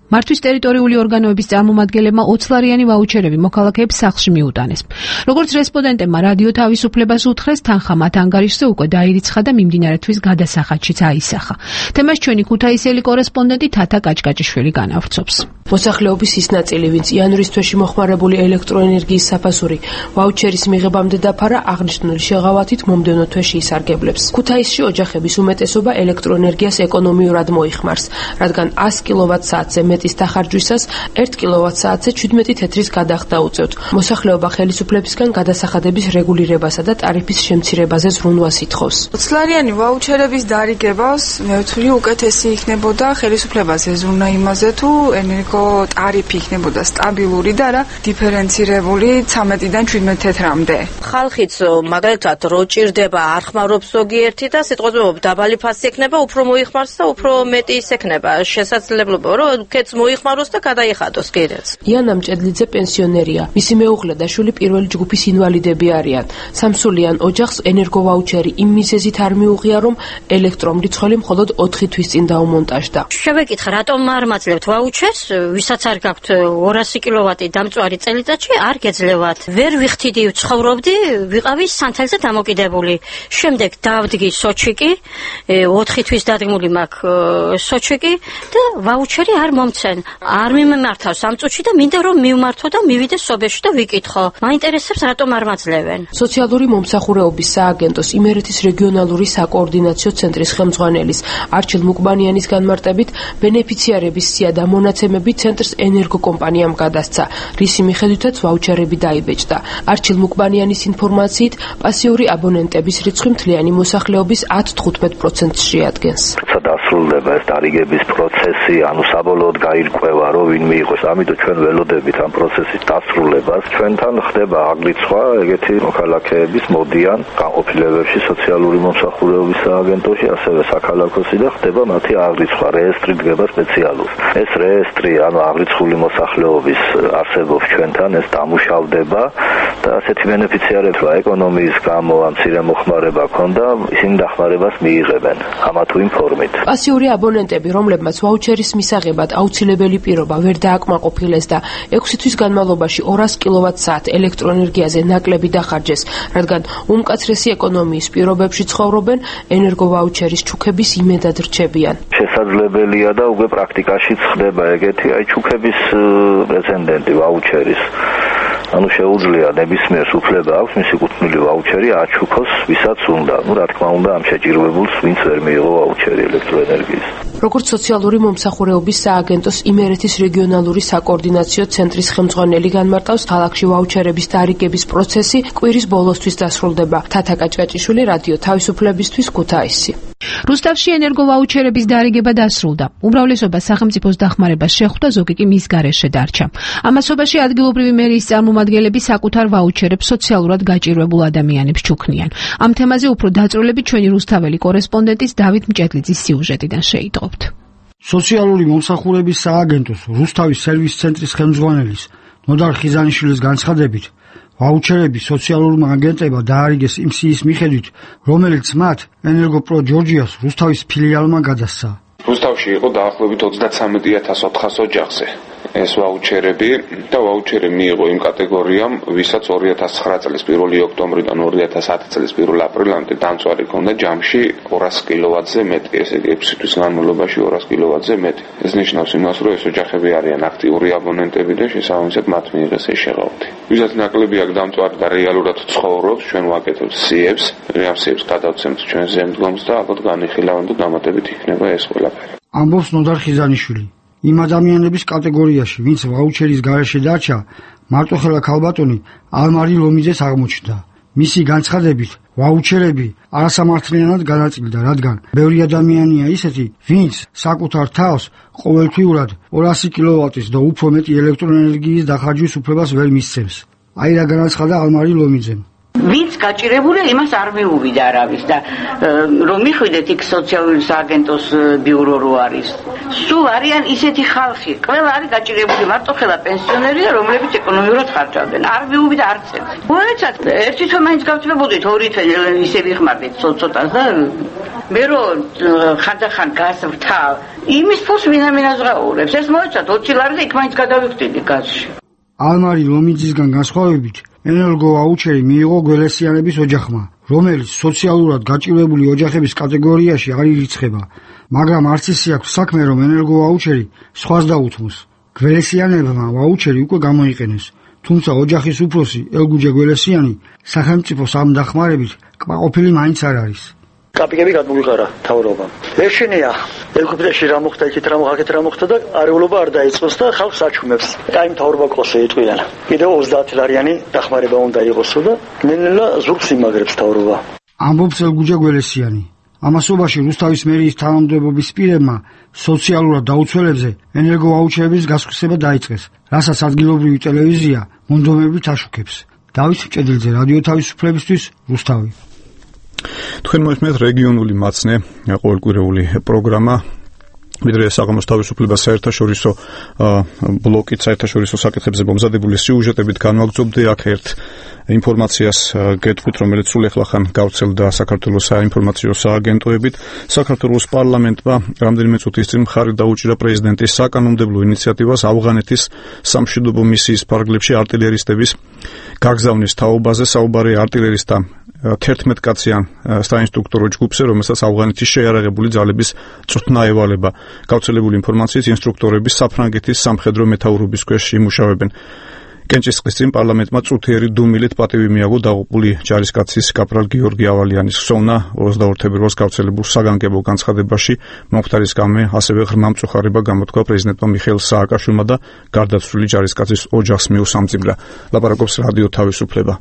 მართვის ტერიტორიული ორგანოების წარმომადგენლებმა ოცლარიანი ვაუჩერები მოქალაქეებს სახლში მიუტანეს. როგორც რესპონდენტებმა რადიო თავისუფლებას უთხრეს, თანხა მათ ანგარიშზე უკვე დაირიცხა და მიმდინარე თვის გადასახადშიც აისახა. თემას ჩვენი ქუთაისელი კორესპონდენტი თათა კაჭკაჭიშვილი განავრცობს. მოსახლეობის ის ნაწილი, ვინც იანვრის თვეში მოხმარებული ელექტროენერგიის საფასური ვაუჩერის მიღებამდე დაფარა, აღნიშნული შეღავათით მომდევნო თვეში ისარგებლებს. ქუთაისში ოჯახების უმეტესობა ელექტროენერგიას ეკონომიურად მოიხმარს, რადგან ას კილოვატ-საათზე მეტის დახარჯვისას ერთ კილოვატ-საათზე შვიდმეტი თეთრის გადახდა უწევთ. მოსახლეობა ხელისუფლებისგან გადასახადების რეგულირებასა და ტარიფის შემცირებაზე ზრუნვას ითხოვს. ოცლარიანი ვაუჩერების დარიგებას მე ვთვლი უკეთესი იქნებოდა ხელისუფლებას ეზრუნა იმაზე, თუ ენერგო ტარიფი იქნებოდა სტაბილური და რა დიფერენცირებული ცამეტიდან შვიდმეტ თეთრამდე. ხალხიც მაგალითად რო ჭირდება არ ხმარობს ზოგიერთი და სიტყვაზე დაბალი ფასი ექნება, უფრო მოიხმარს და უფრო მეტი ის ექნება. შესაძლებლობა რომ კეთს მოიხმაროს და გადაიხადოს კიდეც. იანა მჭედლიძე პენსიონერია. მისი მეუღლე და შვილი პირველი ჯგუფის ინვალიდები არიან. სამსულიან ოჯახს ენერგოვაუჩერი იმ მიზეზით არ მიუღია, რომ ელექტრომრიცხველი მხოლოდ ოთხი თვის წინ დაუმონტაჟდა. შევეკითხა, რატომ არ მაძლევთ ვაუჩერს, ვისაც არ გაქვთ ორასი კილოვატი დამწვარი წელიწადში, არ გეძლევათ. ვერ ვიხდიდი, ვცხოვრობდი, ვიყავი სანთელზე დამოკიდებული. შემდეგ დავდგი სოჩიკი, ოთხი თვის დადგმული მაქვს სოჩიკი და ვაუჩერი არ მომცენ. არ მიმართავს ამ წუთში და მინდა რომ მივმართო და მივიდე სობეში და ვიკითხო. მაინტერესებს რატომ არ მაძლევენ. სოციალური მომსახურეობის სააგენტოს იმერეთის რეგიონალური საკოორდინაციო ცენტრის ხელმძღვანელის არჩილ მუკბანიანის განმარტებით, ბენეფიციარების სია და მონაცემები ცენტრს ენერგოკომპანიამ გადასცა, რისი მიხედვითაც ვაუჩერები დაიბეჭდა. არჩილ მუკბანიანის ინფორმაციით, პასიური აბონენტების რიცხვი მთლიანი მოსახლეობის ათ-თხუთმეტ პროცენტს შეადგენს. დასრულდება ეს დარიგების პროცესი, ანუ საბოლოოდ გაირკვევა, რომ ვინ მიიღოს. ამიტომ ჩვენ ველოდებით ამ პროცესის დასრულებას. ჩვენთან ხდება აღრიცხვა ეგეთი მოქალაქეების მოდიან განყოფილებებში სოციალური მომსახურეობის სააგენტოში, ასევე საქალაქოსი და ხდება მათი აღრიცხვა. რეესტრი დგება სპეციალურად. ეს რეესტრი, ანუ აღრიცხული მოსახლეობის არსებობს ჩვენთან, ეს დამუშავდება და ასეთი ბენეფიციარებს რა ეკონომიის გამო ამ მცირე მოხმარება ქონდა, ისინი დახმარებას მიიღებენ ამა თუ იმ ფორმით. პასიური აბონენტები, რომლებმაც ვაუჩერის მისაღებად აუცილებელი პირობა ვერ დააკმაყოფილეს და ექვსი თვის განმავლობაში ორას კილოვატ-საათ ელექტროენერგიაზე ნაკლები დახარჯეს, რადგან უმკაცრესი ეკონომიის პირობებში ცხოვრობენ, ენერგოვაუჩერის ჩუქების იმედად რჩებიან. შესაძლებელია და უკვე პრაქტიკაშიც ხდება ეგეთი აი ჩუქების პრეცედენტი ვაუჩერის. ანუ შეუძლია ნებისმიერს უფლება აქვს მისი კუთვნილი ვაუჩერი აჩუქოს ვისაც უნდა. ნუ რა თქმა უნდა ამ შეჭირებულს ვინც ვერ მიიღო ვაუჩერი ელექტროენერგიის. როგორც სოციალური მომსახურეობის სააგენტოს იმერეთის რეგიონალური საკოორდინაციო ცენტრის ხელმძღვანელი განმარტავს, ქალაქში ვაუჩერების დარიგების პროცესი კვირის ბოლოსთვის დასრულდება. თათა კაჭკაჭიშვილი, რადიო თავისუფლებისთვის, ქუთაისი. რუსთავში ენერგოვაუჩერების დარიგება დასრულდა. უმრავლესობა სახელმწიფოს დახმარებას შეხვდა, ზოგი კი მის გარეშე დარჩა. ამასობაში ადგილობრივი მერიის წარმომადგენლები საკუთარ ვაუჩერებს სოციალურად გაჭირვებულ ადამიანებს ჩუქნიან. ამ თემაზე უფრო დაწვრილებით ჩვენი რუსთაველი კორესპონდენტის დავით მჭედლიძის სიუჟეტიდან შეიტყობთ. სოციალური მომსახურების სააგენტოს რუსთავის სერვის ცენტრის ხელმძღვანელის ნოდარ ხიზანიშვილის განცხადებით, ვაუჩერები სოციალურმა აგენტებმა დაარიგეს იმ სიის მიხედვით, რომელიც მათ ენერგოპრო ჯორჯიას რუსთავის ფილიალმა გადასცა. რუსთავში იყო დაახლოებით ოცდათსამეტი ათას ოთხას ოჯახზე ეს ვაუჩერები და ვაუჩერი მიიღო იმ კატეგორიამ, ვისაც ორი ათას ცხრა წლის პირველი ოქტომბრიდან ორი ათას ათი წლის პირველი აპრილამდე დამწვარი ჰქონდა ჯამში ორას კილოვატზე მეტი, ესე იგი ექვსი თვის განმავლობაში ორას კილოვატზე მეტი. ეს ნიშნავს იმას, რომ ეს ოჯახები არიან აქტიური აბონენტები და შესაბამისად მათ მიიღეს ეს შეღავათი. ვისაც ნაკლები აქვს დამწვარი და რეალურად ცხოვრობს, ჩვენ ვაკეთებთ სიებს, ამ სიებს გადავცემთ ჩვენ ზემდგომს და ალბათ განიხილავენ და დამატებით იქნება ეს ყველაფერი. ამბობს ნოდარ ხიზანიშვილი. იმ ადამიანების კატეგორიაში, ვინც ვაუჩერის გარეშე დარჩა, მარტოხელა ქალბატონი ალმარი ლომიძეს აღმოჩნდა. მისი განცხადებით, ვაუჩერები არასამართლიანად განაწილდა, რადგან ბევრი ადამიანია ისეთი, ვინც საკუთარ თავს ყოველთვიურად ორასი კილოვატის და უფრო მეტი ელექტროენერგიის დახარჯვის უფლებას ვერ მისცემს. აი რა განაცხადა ალმარი ლომიძემ. ვინც გაჭირებულია, იმას არ მეუბიდა არავის და რომ მიხვიდეთ იქ სოციალური სააგენტოს ბიურო რო არის. სულ არიან ისეთი ხალხი, ყველა არის გაჭირებული, მარტო ხელა პენსიონერია, რომლებიც ეკონომიურად ხარჯავდნენ. არ მეუბიდა არც ერთი. მოეცათ, ერთი თვე მაინც გავწმებოდით, ორი თვე ისე ვიხმარდით ცოტას და მე რომ ხანდახან გასვრთავ, იმის ფულს მინამინაზღაურებს. ეს მოეცათ ოცი ლარი და იქ მაინც გადავიხდიდი გაზში. ალმარი ლომიძისგან განსხვავებით, ენერგო ვაუჩერი მიიღო გველესიანების ოჯახმა, რომელიც სოციალურად გაჭირვებული ოჯახების კატეგორიაში არ ირიცხება, მაგრამ არც ისე აქვს საქმე, რომ ენერგო ვაუჩერი სხვას დაუთმოს. გველესიანებმა ვაუჩერი უკვე გამოიყენეს, თუმცა ოჯახის უფროსი ელგუჯე გველესიანი სახელმწიფოს ამ დახმარებით კმაყოფილი მაინც არ არის. კაპიკები გადმოიყარა თავრობამ. ეშინია, ეგვიპტეში რა მოხდა, იქით რა მოხდა, აქეთ რა მოხდა და არეულობა არ დაიწყოს და ხალხს აჩვენებს. აი მთავრობა ყოსე იტყვიან. კიდევ ოცდაათი ლარიანი დახმარება უნდა იყოსო და ნელ-ნელა ზურგს იმაგრებს თავრობა. ამბობს ელგუჯე გველესიანი. ამასობაში რუსთავის მერიის თანამდებობის პირებმა სოციალურად დაუცველებზე ენერგო ვაუჩერების გასხვისება დაიწყეს, რასაც ადგილობრივი ტელევიზია მონდომებით აშუქებს. დავით მჭედელძე, რადიო თავისუფლებისთვის, რუსთავი. თქვენ მოისმენთ რეგიონული მაცნე, ყოველკვირეული პროგრამა, ვიდრე საღამოს თავისუფლებას საერთაშორისო ბლოკით საერთაშორისო საკითხებზე მომზადებული სიუჟეტებით განვაგრძობდე აქ ერთ ინფორმაციას გეტყვით, რომელიც სულ ახლახან გავრცელდა საქართველოს საინფორმაციო სააგენტოებით. საქართველოს პარლამენტმა რამდენიმე წუთის წინ მხარი დაუჭირა პრეზიდენტის საკანონმდებლო ინიციატივას ავღანეთის სამშვიდობო მისიის ფარგლებში артиლერისტების გაგზავნის თაობაზე. საუბარი артиლერისტთა თერთმეტკაციან საინსტრუქტორო ჯგუფზე, რომელსაც ავღანეთის შეიარაღებული ძალების წვრთნა ევალება. გავრცელებული ინფორმაციით ინსტრუქტორები საფრანგეთის სამხედრო მეთაურობის ქვეშ იმუშავებენ. კენჭისყრის წინ პარლამენტმა წუთიერი დუმილით პატივი მიაგო დაღუპული ჯარისკაცის კაპრალ გიორგი ავალიანის ხსოვნა ოცდაორ თებერვალს გავრცელებულ საგანგებო განცხადებაში. მომხდარის გამე ასევე ღრმა მწუხარება გამოთქვა პრეზიდენტმა მიხეილ სააკაშვილმა და გარდაცვლილი ჯარისკაცის ოჯახს მიუსამძიმრა. ლაპარაკობს რადიო თავისუფლება.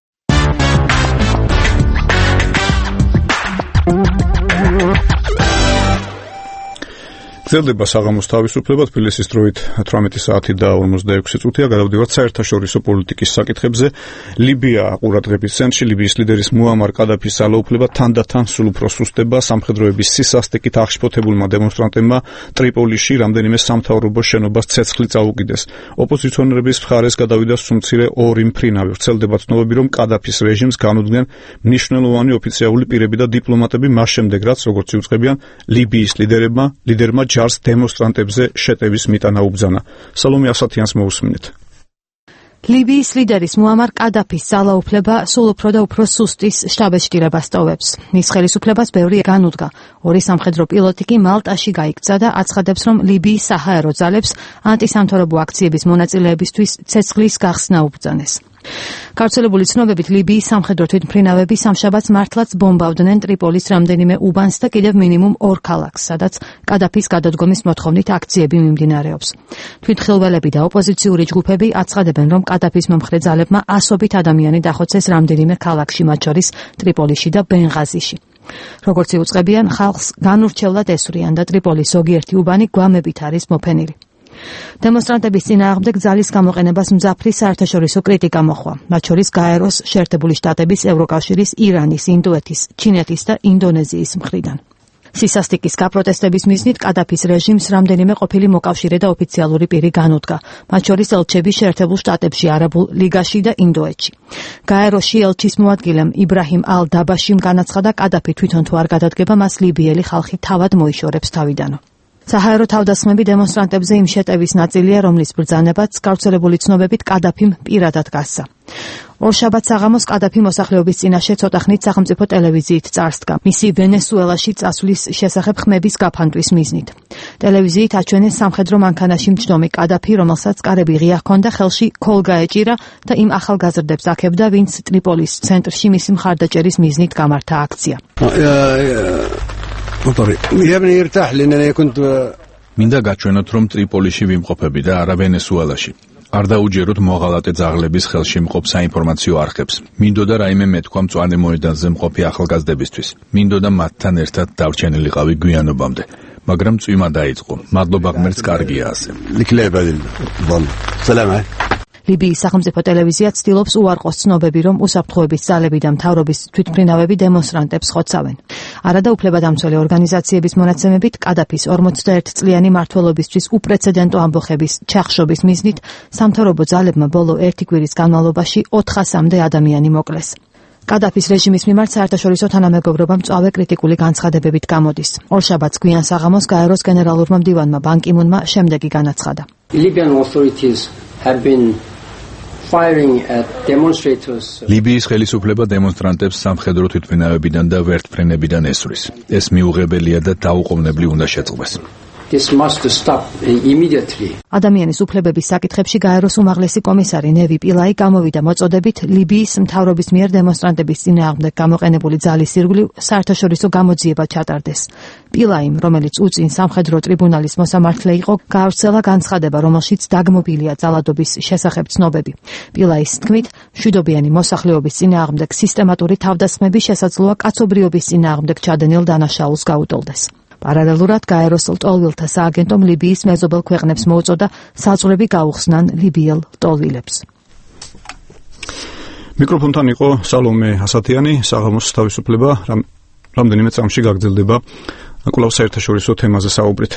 გრძელდება საღამოს თავისუფლება, თბილისის დროით თვრამეტი საათი და ორმოცდაექვსი წუთია. გადავდივართ საერთაშორისო პოლიტიკის საკითხებზე. ლიბია ყურადღების ცენტრში, ლიბიის ლიდერის მუამარ კადაფის ძალაუფლება თანდათან სულ უფრო სუსტდება. სამხედროების სისასტიკით აღშფოთებულმა დემონსტრანტებმა ტრიპოლიში რამდენიმე სამთავრობო შენობას ცეცხლი წაუკიდეს. ოპოზიციონერების მხარეს გადავიდა სუმცირე ორი მფრინავი. ვრცელდება ცნობები, რომ კადაფის რეჟიმს განუდგნენ მნიშვნელოვანი ოფიციალური პირები და დიპლომატები მას შემდეგ, რაც როგორც იუწყებიან ლიბიის ლიდერებმა ლიდერმა ჯარს დემონსტრანტებზე შეტევის მიტანა უბრძანა. სალომე ასათიანს მოусმინეთ. ლიბიის ლიდერის მუამარ კადაფის ძალაუფლება სულ უფრო და უფრო სუსტის შთაბეჭდილებას ტოვებს. მის ხელისუფლებას ბევრი განუდგა. ორი სამხედრო პილოტი კი მალტაში გაიქცა და აცხადებს, რომ ლიბიის საჰაერო ძალებს ანტისამთავრობო აქციების მონაწილეებისთვის ცეცხლის გახსნა უბრძანეს. გავრცელებული ცნობებით ლიბიის სამხედრო თვითმფრინავები სამშაბათს მართლაც ბომბავდნენ ტრიპოლის რამდენიმე უბანს და კიდევ მინიმუმ ორ ქალაქს, სადაც კადაფის გადადგომის მოთხოვნით აქციები მიმდინარეობს. თვითმხილველები და ოპოზიციური ჯგუფები აცხადებენ, რომ კადაფის მომხრე ძალებმა ასობით ადამიანი დახოცეს რამდენიმე ქალაქში, მათ შორის ტრიპოლიში და ბენღაზიში. როგორც იუწყებიან, ხალხს განურჩევლად ესვრიან და ტრიპოლის ზოგიერთი უბანი გვამებით არის მოფენილი. დემონსტრანტების წინააღმდეგ ძალის გამოყენებას მძაფრი საერთაშორისო კრიტიკა მოჰყვა, მათ შორის გაეროს, შეერთებული შტატების, ევროკავშირის, ირანის, ინდოეთის, ჩინეთის და ინდონეზიის მხრიდან. სისასტიკის გაპროტესტების მიზნით კადაფის რეჟიმს რამდენიმე ყოფილი მოკავშირე და ოფიციალური პირი განუდგა, მათ შორის ელჩები შეერთებულ შტატებში, არაბულ ლიგაში და ინდოეთში. გაეროში ელჩის მოადგილემ იბრაჰიმ ალ-დაბაშიმ განაცხადა, კადაფი თვითონ თუ არ გადადგება, მას ლიბიელი ხალხი თავად მოიშორებს თავიდანო. საჰაერო თავდასხმები დემონსტრანტებზე იმ შეტევის ნაწილია, რომლის ბრძანებაც გავრცელებული ცნობებით კადაფიმ პირადად გასცა. ორშაბათ საღამოს კადაფი მოსახლეობის წინაშე ცოტა ხნით სახელმწიფო ტელევიზიით წარსდგა, მისი ვენესუელაში წასვლის შესახებ ხმების გაფანტვის მიზნით. ტელევიზიით აჩვენეს სამხედრო მანქანაში მჯდომი კადაფი, რომელსაც კარები ღია ჰქონდა, ხელში ქოლგა ეჭირა და იმ ახალგაზრდებს აქებდა, ვინც ტრიპოლის ცენტრში მისი მხარდაჭერის მიზნით გამართა აქცია. მინდა გაჩვენოთ, რომ ტრიპოლიში ვიმყოფები და არა ვენესუელაში. არ დაუჯეროთ მოღალატე ძაღლების ხელში მყოფ საინფორმაციო არხებს. მინდოდა რაიმე მეთქვა მწვანე მოედანზე მყოფი ახალგაზრდებისთვის. მინდოდა მათთან ერთად დავრჩენილიყავი გვიანობამდე. მაგრამ წვიმა დაიწყო. მადლობა ღმერთს, კარგია ასე. ლიბიის სახელმწიფო ტელევიზია ცდილობს უარყოს ცნობები, რომ უსაფრთხოების ძალები და მთავრობის თვითმფრინავები დემონსტრანტებს ხოცავენ. არადა უფლებადამცველი ორგანიზაციების მონაცემებით, კადაფის ორმოცდაერთი წლიანი მმართველობისთვის უპრეცედენტო ამბოხების ჩახშობის მიზნით სამთავრობო ძალებმა ბოლო ერთი კვირის განმავლობაში ოთხასამდე ადამიანი მოკლეს. კადაფის რეჟიმის მიმართ საერთაშორისო თანამეგობრობა მწვავე კრიტიკული განცხადებებით გამოდის. ორშაბათს გვიან საღამოს გაეროს გენერალურმა მდივანმა ბან კი მუნმა შემდეგი განაცხადა. ლიბიის ხელისუფლება დემონსტრანტებს სამხედრო თვითმფრინავებიდან და ვერტმფრენებიდან ესვრის. ეს მიუღებელია და დაუყოვნებლივ უნდა შეწყდეს. ადამიანის უფლებების საკითხებში გაეროს უმაღლესი კომისარი ნევი პილაი გამოვიდა მოწოდებით ლიბიის მთავრობის მიერ დემონსტრანტების წინააღმდეგ გამოყენებული ძალის ირგვლივ საერთაშორისო გამოძიება ჩატარდეს. პილაიმ, რომელიც უწინ სამხედრო ტრიბუნალის მოსამართლე იყო, გაავრცელა განცხადება, რომელშიც დაგმობილია ძალადობის შესახებ ცნობები. პილაის თქმით, მშვიდობიანი მოსახლეობის წინააღმდეგ სისტემატური თავდასხმები შესაძლოა კაცობრიობის წინააღმდეგ ჩადენილ დანაშაულს გაუტოლდეს. პარალელურად გაეროს ლტოლვილთა სააგენტომ ლიბიის მეზობელ ქვეყნებს მოუწოდა საზღვრები გაუხსნან ლიბიელ ლტოლვილებს. მიკროფონთან იყო სალომე ასათიანი, საღამოს თავისუფლება რამდენიმე წამში გაგრძელდება კვლავ საერთაშორისო თემაზე საუბრით.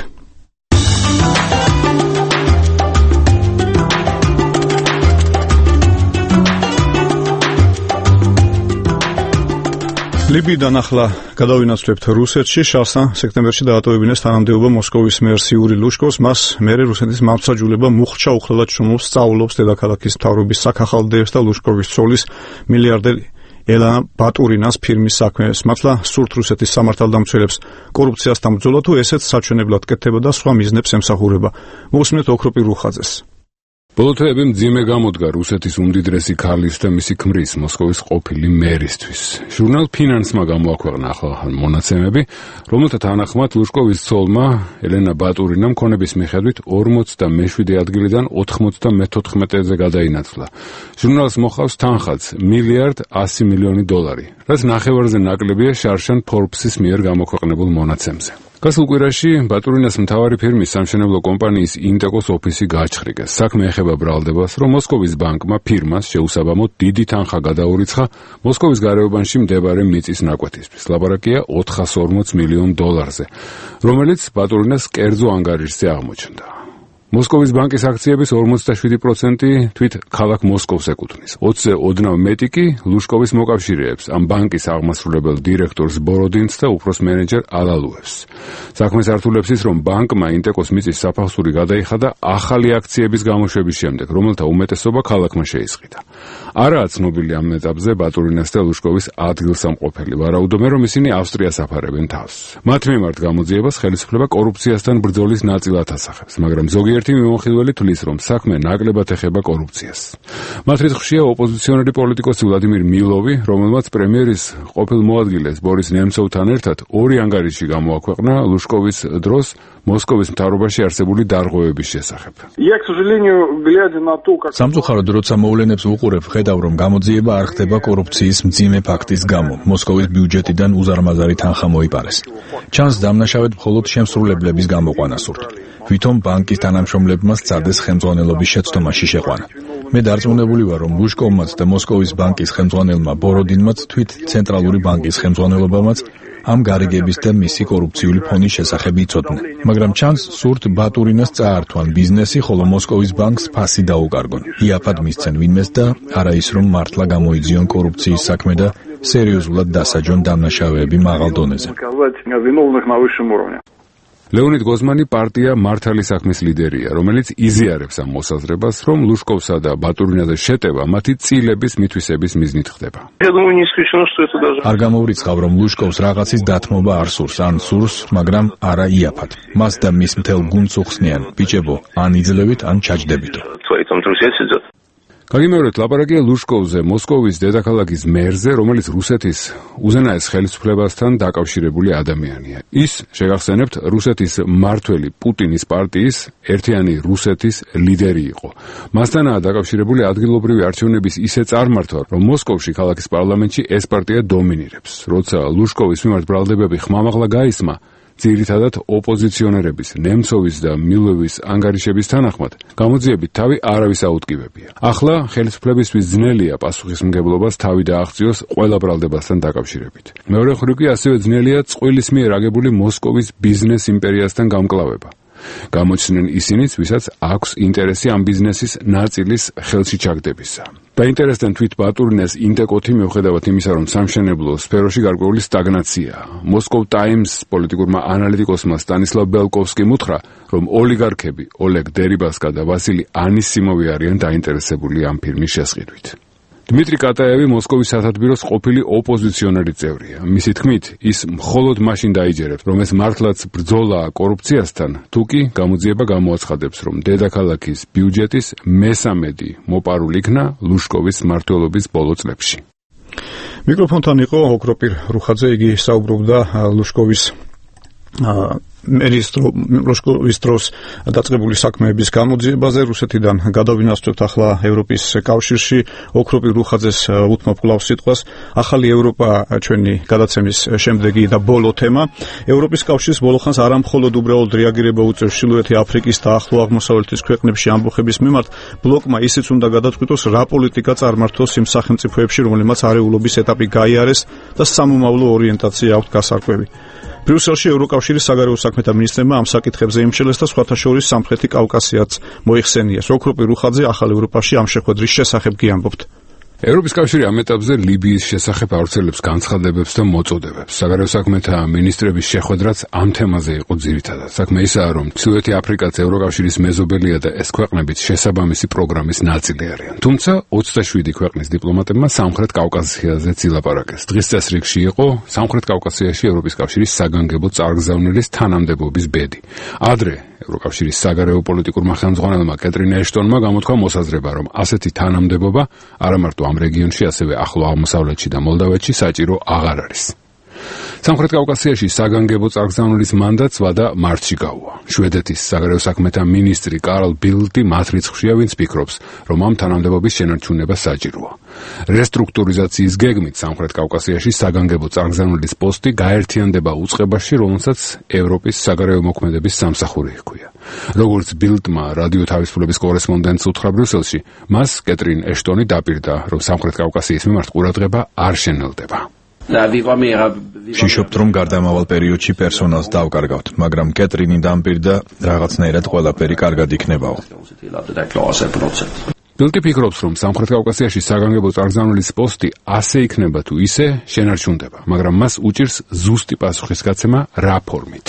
ლიბიიდან ახლა გადავინაცვლებთ რუსეთში. შავსა სექტემბერში დაატოვებინეს თანამდებობა მოსკოვის მერს იური ლუშკოვს. მას მერე რუსეთის მართლმსაჯულება მუხრჩა უხლად ჩუმობს, სწავლობს დედაქალაქის მთავრობის საქახალდეებს და ლუშკოვის ცოლის მილიარდერ ელანა ბატურინას ფირმის საქმეს. მართლა სურთ რუსეთის სამართალდამცველებს კორუფციასთან ბრძოლა, თუ ესეც საჩვენებლად კეთდება და სხვა მიზნებს ემსახურება. მოусმინეთ ოქროპი რუხაძეს. ბოლო თვეები მძიმე გამოდგა რუსეთის უმდიდრესი ქალის და მისი ქმრის მოსკოვის ყოფილი მერისთვის. ჟურნალ ფინანსმა გამოაქვეყნა ახალ მონაცემები, რომელთა თანახმად ლუშკოვის ცოლმა ელენა ბატურინამ ქონების მიხედვით ორმოცდამეშვიდე ადგილიდან ოთხმოცდამეთოთხმეტეზე გადაინაცვლა. ჟურნალს მოჰყავს თანხაც მილიარდ ასი მილიონი დოლარი, რაც ნახევარზე ნაკლებია შარშან ფორბსის მიერ გამოქვეყნებულ მონაცემზე. გასულ კვირაში ბატურინას მთავარი ფირმის სამშენებლო კომპანიის ინტეკოს ოფისი გააჩხრიკეს. საქმე ეხება ბრალდებას, რომ მოსკოვის ბანკმა ფირმას შეუსაბამოდ დიდი თანხა გადაურიცხა მოსკოვის გარეუბანში მდებარე მიწის ნაკვეთისთვის. ლაპარაკია ოთხას ორმოც მილიონ დოლარზე, რომელიც ბატურინას კერძო ანგარიშზე აღმოჩნდა. მოსკოვის ბანკის აქციების ორმოცდაშვიდი პროცენტი თვით ქალაქ მოსკოვს ეკუთვნის. ოცზე ოდნავ მეტი კი ლუშკოვის მოკავშირეებს, ამ ბანკის აღმასრულებელ დირექტორს ბოროდინს და უფროს მენეჯერ ალალუევს. საქმეს ართულებს ის, რომ ბანკმა ინტეკოს მიწის საფახსური გადაიხადა ახალი აქციების გამოშვების შემდეგ, რომელთა უმეტესობა ქალაქმა შეისყიდა. არაა ცნობილი ამ ეტაპზე ბატურინას და ლუშკოვის ადგილსამყოფელი, ვარაუდობენ, რომ ისინი ავსტრიას აფარებენ თავს. მათ მიმართ გამოძიებას ხელისუფლება კორუფციასთან ბრძოლის ნაწილად ასახებს, მაგრამ ზოგიერთი ერთი მიმოხილველი თვლის, რომ საქმე ნაკლებად ეხება კორუფციას. მათ რიცხვშია ოპოზიციონერი პოლიტიკოსი ვლადიმირ მილოვი, რომელმაც პრემიერის ყოფილ მოადგილეს ბორის ნემცოვთან ერთად ორი ანგარიში გამოაქვეყნა ლუშკოვის დროს მოსკოვის მთავრობაში არსებული დარღვევების შესახებ. სამწუხაროდ, როცა მოვლენებს ვუყურებ, ხედავ, რომ გამოძიება არ ხდება კორუფციის მძიმე ფაქტის გამო. მოსკოვის ბიუჯეტიდან უზარმაზარი თანხა მოიპარეს. ჩანს დამნაშავედ მხოლოდ შემსრულებლების გამოყვანა სურთ. ვითომ ბანკის თანამშრომლებმა სცადეს ხელმძღვანელობის შეცდომაში შეყვანა. მე დარწმუნებული ვარ, რომ ლუშკოვმაც და მოსკოვის ბანკის ხელმძღვანელმა ბოროდინმაც თვით ცენტრალური ბანკის ხელმძღვანელობამაც ამ გარიგების და მისი კორუფციული ფონის შესახებ იცოდნენ. მაგრამ ჩანს სურთ ბატურინას წაართვან ბიზნესი, ხოლო მოსკოვის ბანკს ფასი დაუკარგონ. იაფად მისცენ ვინმეს და არა ის, რომ მართლა გამოიძიონ კორუფციის საქმე და სერიოზულად დასაჯონ დამნაშავეები მაღალ დონეზე. ლეონიდ გოზმანი პარტია მართალი საქმის ლიდერია, რომელიც იზიარებს ამ მოსაზრებას, რომ ლუშკოვსა და ბატურინაზე შეტევა მათი წილების მითვისების მიზნით ხდება. არ გამოვრიცხავ, რომ ლუშკოვს რაღაცის დათმობა არ სურს, ან სურს, მაგრამ არა იაფად. მას და მის მთელ გუნდს უხსნიან, ბიჭებო, ან იძლევით, ან ჩაჯდებითო. გაგიმეორეთ, ლაპარაკია ლუშკოვზე, მოსკოვის დედაქალაქის მერზე, რომელიც რუსეთის უზენაეს ხელისუფლებასთან დაკავშირებული ადამიანია. ის, შეგახსენებთ, რუსეთის მმართველი პუტინის პარტიის ერთიანი რუსეთის ლიდერი იყო. მასთანაა დაკავშირებული ადგილობრივი არჩევნების ისე წარმართვა, რომ მოსკოვში ქალაქის პარლამენტში ეს პარტია დომინირებს. როცა ლუშკოვის მიმართ ბრალდებები ხმამაღლა გაისმა, ძირითადად ოპოზიციონერების, ნემცოვის და მილოვის ანგარიშების თანახმად, გამოძიებით თავი არავის აუტკივებია. ახლა ხელისუფლებისთვის ძნელია პასუხისმგებლობას თავი დააღწიოს ყველა ბრალდებასთან დაკავშირებით. მეორე მხრივ კი ასევე ძნელია წყვილის მიერ აგებული მოსკოვის ბიზნეს იმპერიასთან გამკლავება. გამოჩნდნენ ისინიც, ვისაც აქვს ინტერესი ამ ბიზნესის ნაწილის ხელში ჩაგდებისა. დაინტერესდნენ თვით ბატურინეს ინტეკოთი მიუხედავად იმისა, რომ სამშენებლო სფეროში გარკვეული სტაგნაციაა. Moscow Times პოლიტიკურმა ანალიტიკოსმა სტანისლავ ბელკოვსკიმ უთხრა, რომ ოლიგარქები ოლეგ დერიბასკა და ვასილი ანისიმოვი არიან დაინტერესებული ამ ფილმის შესყიდვით. დმიტრი კატაევი მოსკოვის სათათბიროს ყოფილი ოპოზიციონერი წევრია. მისი თქმით, ის მხოლოდ მაშინ დაიჯერებს, რომ ეს მართლაც ბრძოლაა კორუფციასთან, თუ კი გამოძიება გამოაცხადებს, რომ დედაქალაქის ბიუჯეტის მესამედი მოპარული იქნა ლუშკოვის მმართველობის ბოლო წლებში. მიკროფონთან იყო ოქროპირ რუხაძე, იგი საუბრობდა ლუშკოვის როშკოვის დროს დაწყებული საქმეების გამოძიებაზე. რუსეთიდან გადავინაცვლებთ ახლა ევროპის კავშირში ოქროპირ რუხაძეს უთმობ კლავს სიტყვას. ახალი ევროპა ჩვენი გადაცემის შემდეგი და ბოლო თემა. ევროპის კავშირის ბოლოხანს არა მხოლოდ უბრალოდ რეაგირება უწევს ჩრდილოეთი აფრიკის და ახლო აღმოსავლეთის ქვეყნებში ამბოხების მიმართ, ბლოკმა ისიც უნდა გადაწყვიტოს, რა პოლიტიკა წარმართოს იმ სახელმწიფოებში, რომელმაც არეულობის ეტაპი გაიარეს და სამომავლო ორიენტაცია აქვთ გასარკვევი. ბრიუსელში ევროკავშირის საგარეო საქმეთა მინისტრებმა ამ საკითხებზე იმსჯელეს და სხვათა შორის სამხრეთი კავკასიაც მოიხსენიეს. ოქროპირ რუხაძე ახალ ევროპაში ამ შეხვედრის შესახებ კი ამბობთ. ევროპის კავშირი ამ ეტაპზე ლიბიის შესახებ ავრცელებს განცხადებებს და მოწოდებებს. საგარეო საქმეთა მინისტრების შეხვედრაც ამ თემაზე იყო ძირითადად. საქმე ისაა, რომ ჩრდილოეთი აფრიკაც ევროკავშირის მეზობელია და ეს ქვეყნებიც შესაბამისი პროგრამის ნაწილი არიან. თუმცა ოცდაშვიდი ქვეყნის დიპლომატებმა სამხრეთ კავკასიაზეც ილაპარაკეს. დღის წესრიგში იყო სამხრეთ კავკასიაში ევროპის კავშირის საგანგებო წარგზავნილის თანამდებობის ბედი. ადრე ევროკავშირის საგარეო პოლიტიკურმა ხელმძღვანელმა კეტრინ ეშტონმა გამოთქვა მოსაზრება, რომ ასეთი თანამდებობა არა მარტო ამ რეგიონში, ასევე ახლო აღმოსავლეთში და მოლდავეთში საჭირო აღარ არის. სამხრეთ კავკასიაში საგანგებო წარგზავნილის მანდატს ვადა მარტში გაუვა. შვედეთის საგარეო საქმეთა მინისტრი კარლ ბილდი მათ რიცხვშია, ვინც ფიქრობს, რომ ამ თანამდებობის შენარჩუნება საჭიროა. რესტრუქტურიზაციის გეგმით სამხრეთ კავკასიაში საგანგებო წარგზავნილის პოსტი გაერთიანდება უწყებაში, რომელსაც ევროპის საგარეო მოქმედების სამსახური ჰქვია. როგორც ბილდმა რადიო თავისუფლების კორესპონდენტს უთხრა ბრიუსელში, მას კეტრინ ეშტონი დაპირდა, რომ სამხრეთ კავკასიის მიმართ ყურადღება არ შენელდება. ვშიშობთ, რომ გარდამავალ პერიოდში პერსონალს დავკარგავთ, მაგრამ კეტრინი დამპირდა, რაღაცნაირად ყველაფერი კარგად იქნებაო. ბილდი ფიქრობს, რომ სამხრეთ კავკასიაში საგანგებო წარგზავნილის პოსტი ასე იქნება თუ ისე შენარჩუნდება, მაგრამ მას უჭირს ზუსტი პასუხისგაცემა რა ფორმით.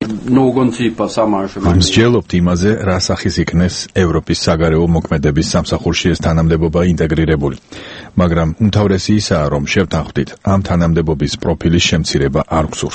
მსჯელობთ იმაზე, რა სახის იქნეს ევროპის საგარეო მოქმედების სამსახურში ეს თანამდებობა ინტეგრირებული. მაგრამ უმთავრესი ისაა, რომ შევთანხმდით, ამ თანამდებობის პროფილის შემცირება არ გსურს.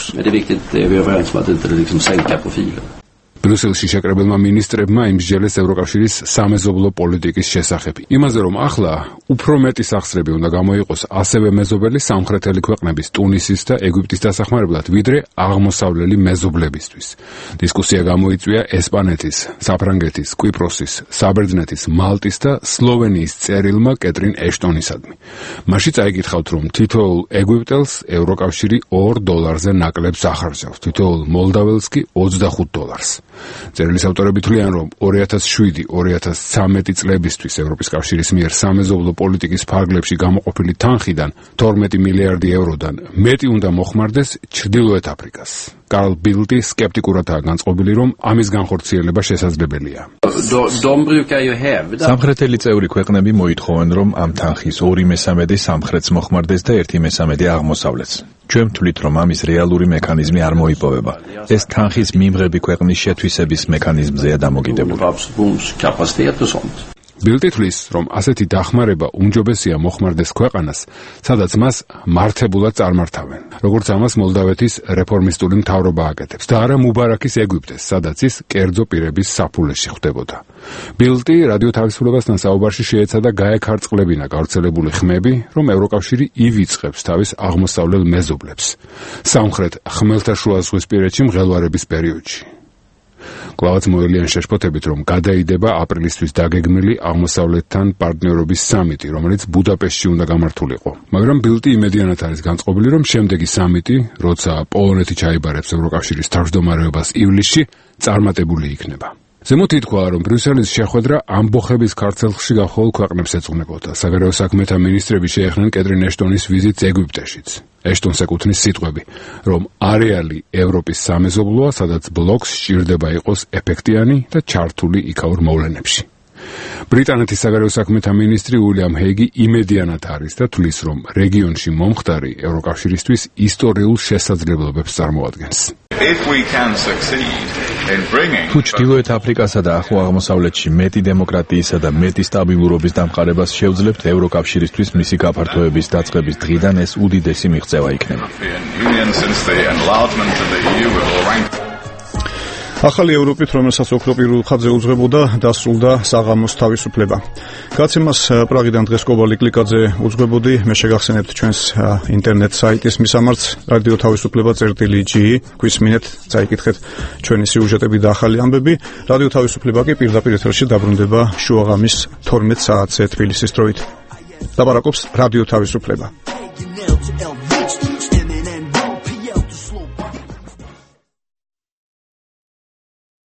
ბრიუსელში შეკრებილმა მინისტრებმა იმსჯელეს ევროკავშირის სამეზობლო პოლიტიკის შესახებ. იმაზე, რომ ახლა უფრო მეტი სახსრები უნდა გამოიყოს ასევე მეზობელი სამხრეთელი ქვეყნების ტუნისის და ეგვიპტის დასახმარებლად, ვიდრე აღმოსავლელი მეზობლებისთვის. დისკუსია გამოიწვია ესპანეთის, საფრანგეთის, კვიპროსის, საბერძნეთის, მალტის და სლოვენიის წერილმა კეტრინ ეშტონისადმი. მაშინ წაიკითხავთ, რომ თითოეულ ეგვიპტელს ევროკავშირი ორ დოლარზე ნაკლებს ახარჯავს, თითოეულ მოლდაველს კი ოცდახუთ დოლარს. წერილის ავტორები თვლიან, რომ ორი ათას შვიდი ორი ათას ცხრამეტი წლებისთვის ევროპის კავშირის მიერ სამეზობლო პოლიტიკის ფარგლებში გამოყოფილი თანხიდან თორმეტი მილიარდი ევროდან მეტი უნდა მოხმარდეს ჩრდილოეთ აფრიკას. კარლ ბილდი სკეპტიკურადაა განწყობილი, რომ ამის განხორციელება შესაძლებელია. სამხრეთელი წევრი ქვეყნები მოითხოვენ, რომ ამ თანხის ორი მესამედი სამხრეთს მოხმარდეს და ერთი მესამედი აღმოსავლეთს. ჩვენ ვთვლით, რომ ამის რეალური მექანიზმი არ მოიპოვება. ეს თანხის მიმღები ქვეყნის შეთვისების მექანიზმზეა დამოკიდებული. ბილდი თვლის, რომ ასეთი დახმარება უმჯობესია მოხმარდეს ქვეყანას, სადაც მას მართებულად წარმართავენ, როგორც ამას მოლდავეთის რეფორმისტული მთავრობა აკეთებს, და არა მუბარაკის ეგვიპტეს, სადაც ის კერძო პირების საფულეში ხვდებოდა. ბილდი რადიო თავისუფლებასთან საუბარში შეეცადა გაეკარწყლებინა გავრცელებული ხმები, რომ ევროკავშირი ივიწყებს თავის აღმოსავლელ მეზობლებს სამხრეთ ხმელთაშუა ზღვისპირეთში მღელვარების პერიოდში. კვლავაც მოელიან შეშფოთებით, რომ გადაიდება აპრილისთვის დაგეგმილი აღმოსავლეთთან პარტნიორობის სამიტი, რომელიც ბუდაპეშტში უნდა გამართულიყო. მაგრამ ბილტი იმედიანად არის განწყობილი, რომ შემდეგი სამიტი, როცა პოლონეთი ჩაიბარებს ევროკავშირის თავმჯდომარეობას ივლისში, წარმატებული იქნება. ზემოთ ითქვა, რომ ბრიუსელის შეხვედრა ამბოხების ქარცელში გახვალ ქვეყნებს ეძღვნებოდა. საგარეო საქმეთა მინისტრები შეეხნენ კეტრინ ეშტონის ვიზიტს ეგვიპტეშიც. ეშტონს ეკუთვნის სიტყვები, რომ არეალი ევროპის სამეზობლოა, სადაც ბლოკს სჭირდება იყოს ეფექტიანი და ჩართული იქაურ მოვლენებში. ბრიტანეთის საგარეო საქმეთა მინისტრი უილიამ ჰეიგი იმედიანად არის და თვლის, რომ რეგიონში მომხდარი ევროკავშირისთვის ისტორიულ შესაძლებლობებს წარმოადგენს. თუ ჩრდილოეთ აფრიკასა და ახლო აღმოსავლეთში მეტი დემოკრატიისა და მეტი სტაბილურობის დამყარებას შევძლებთ, ევროკავშირისთვის მისი გაფართოების დაწყების დღიდან ეს უდიდესი მიღწევა იქნება. ახალი ევროპით, რომელსაც ოქტომბრის ხაზზე უძღვებოდა, დასრულდა საღამოს თავისუფლება. გაცემას პრაღიდან დღეს კობალი კლიკაძე უძღვებოდი, მე შეგახსენებთ ჩვენს ინტერნეტ საიტის მისამართს რადიო თავისუფლება წერტილი ჯი, გვისმინეთ, წაიკითხეთ ჩვენი სიუჟეტები და ახალი ამბები. რადიო თავისუფლება კი პირდაპირ ეთერში დაბრუნდება შუაღამის თორმეტ საათზე თბილისის დროით. ლაპარაკობს რადიო თავისუფლება.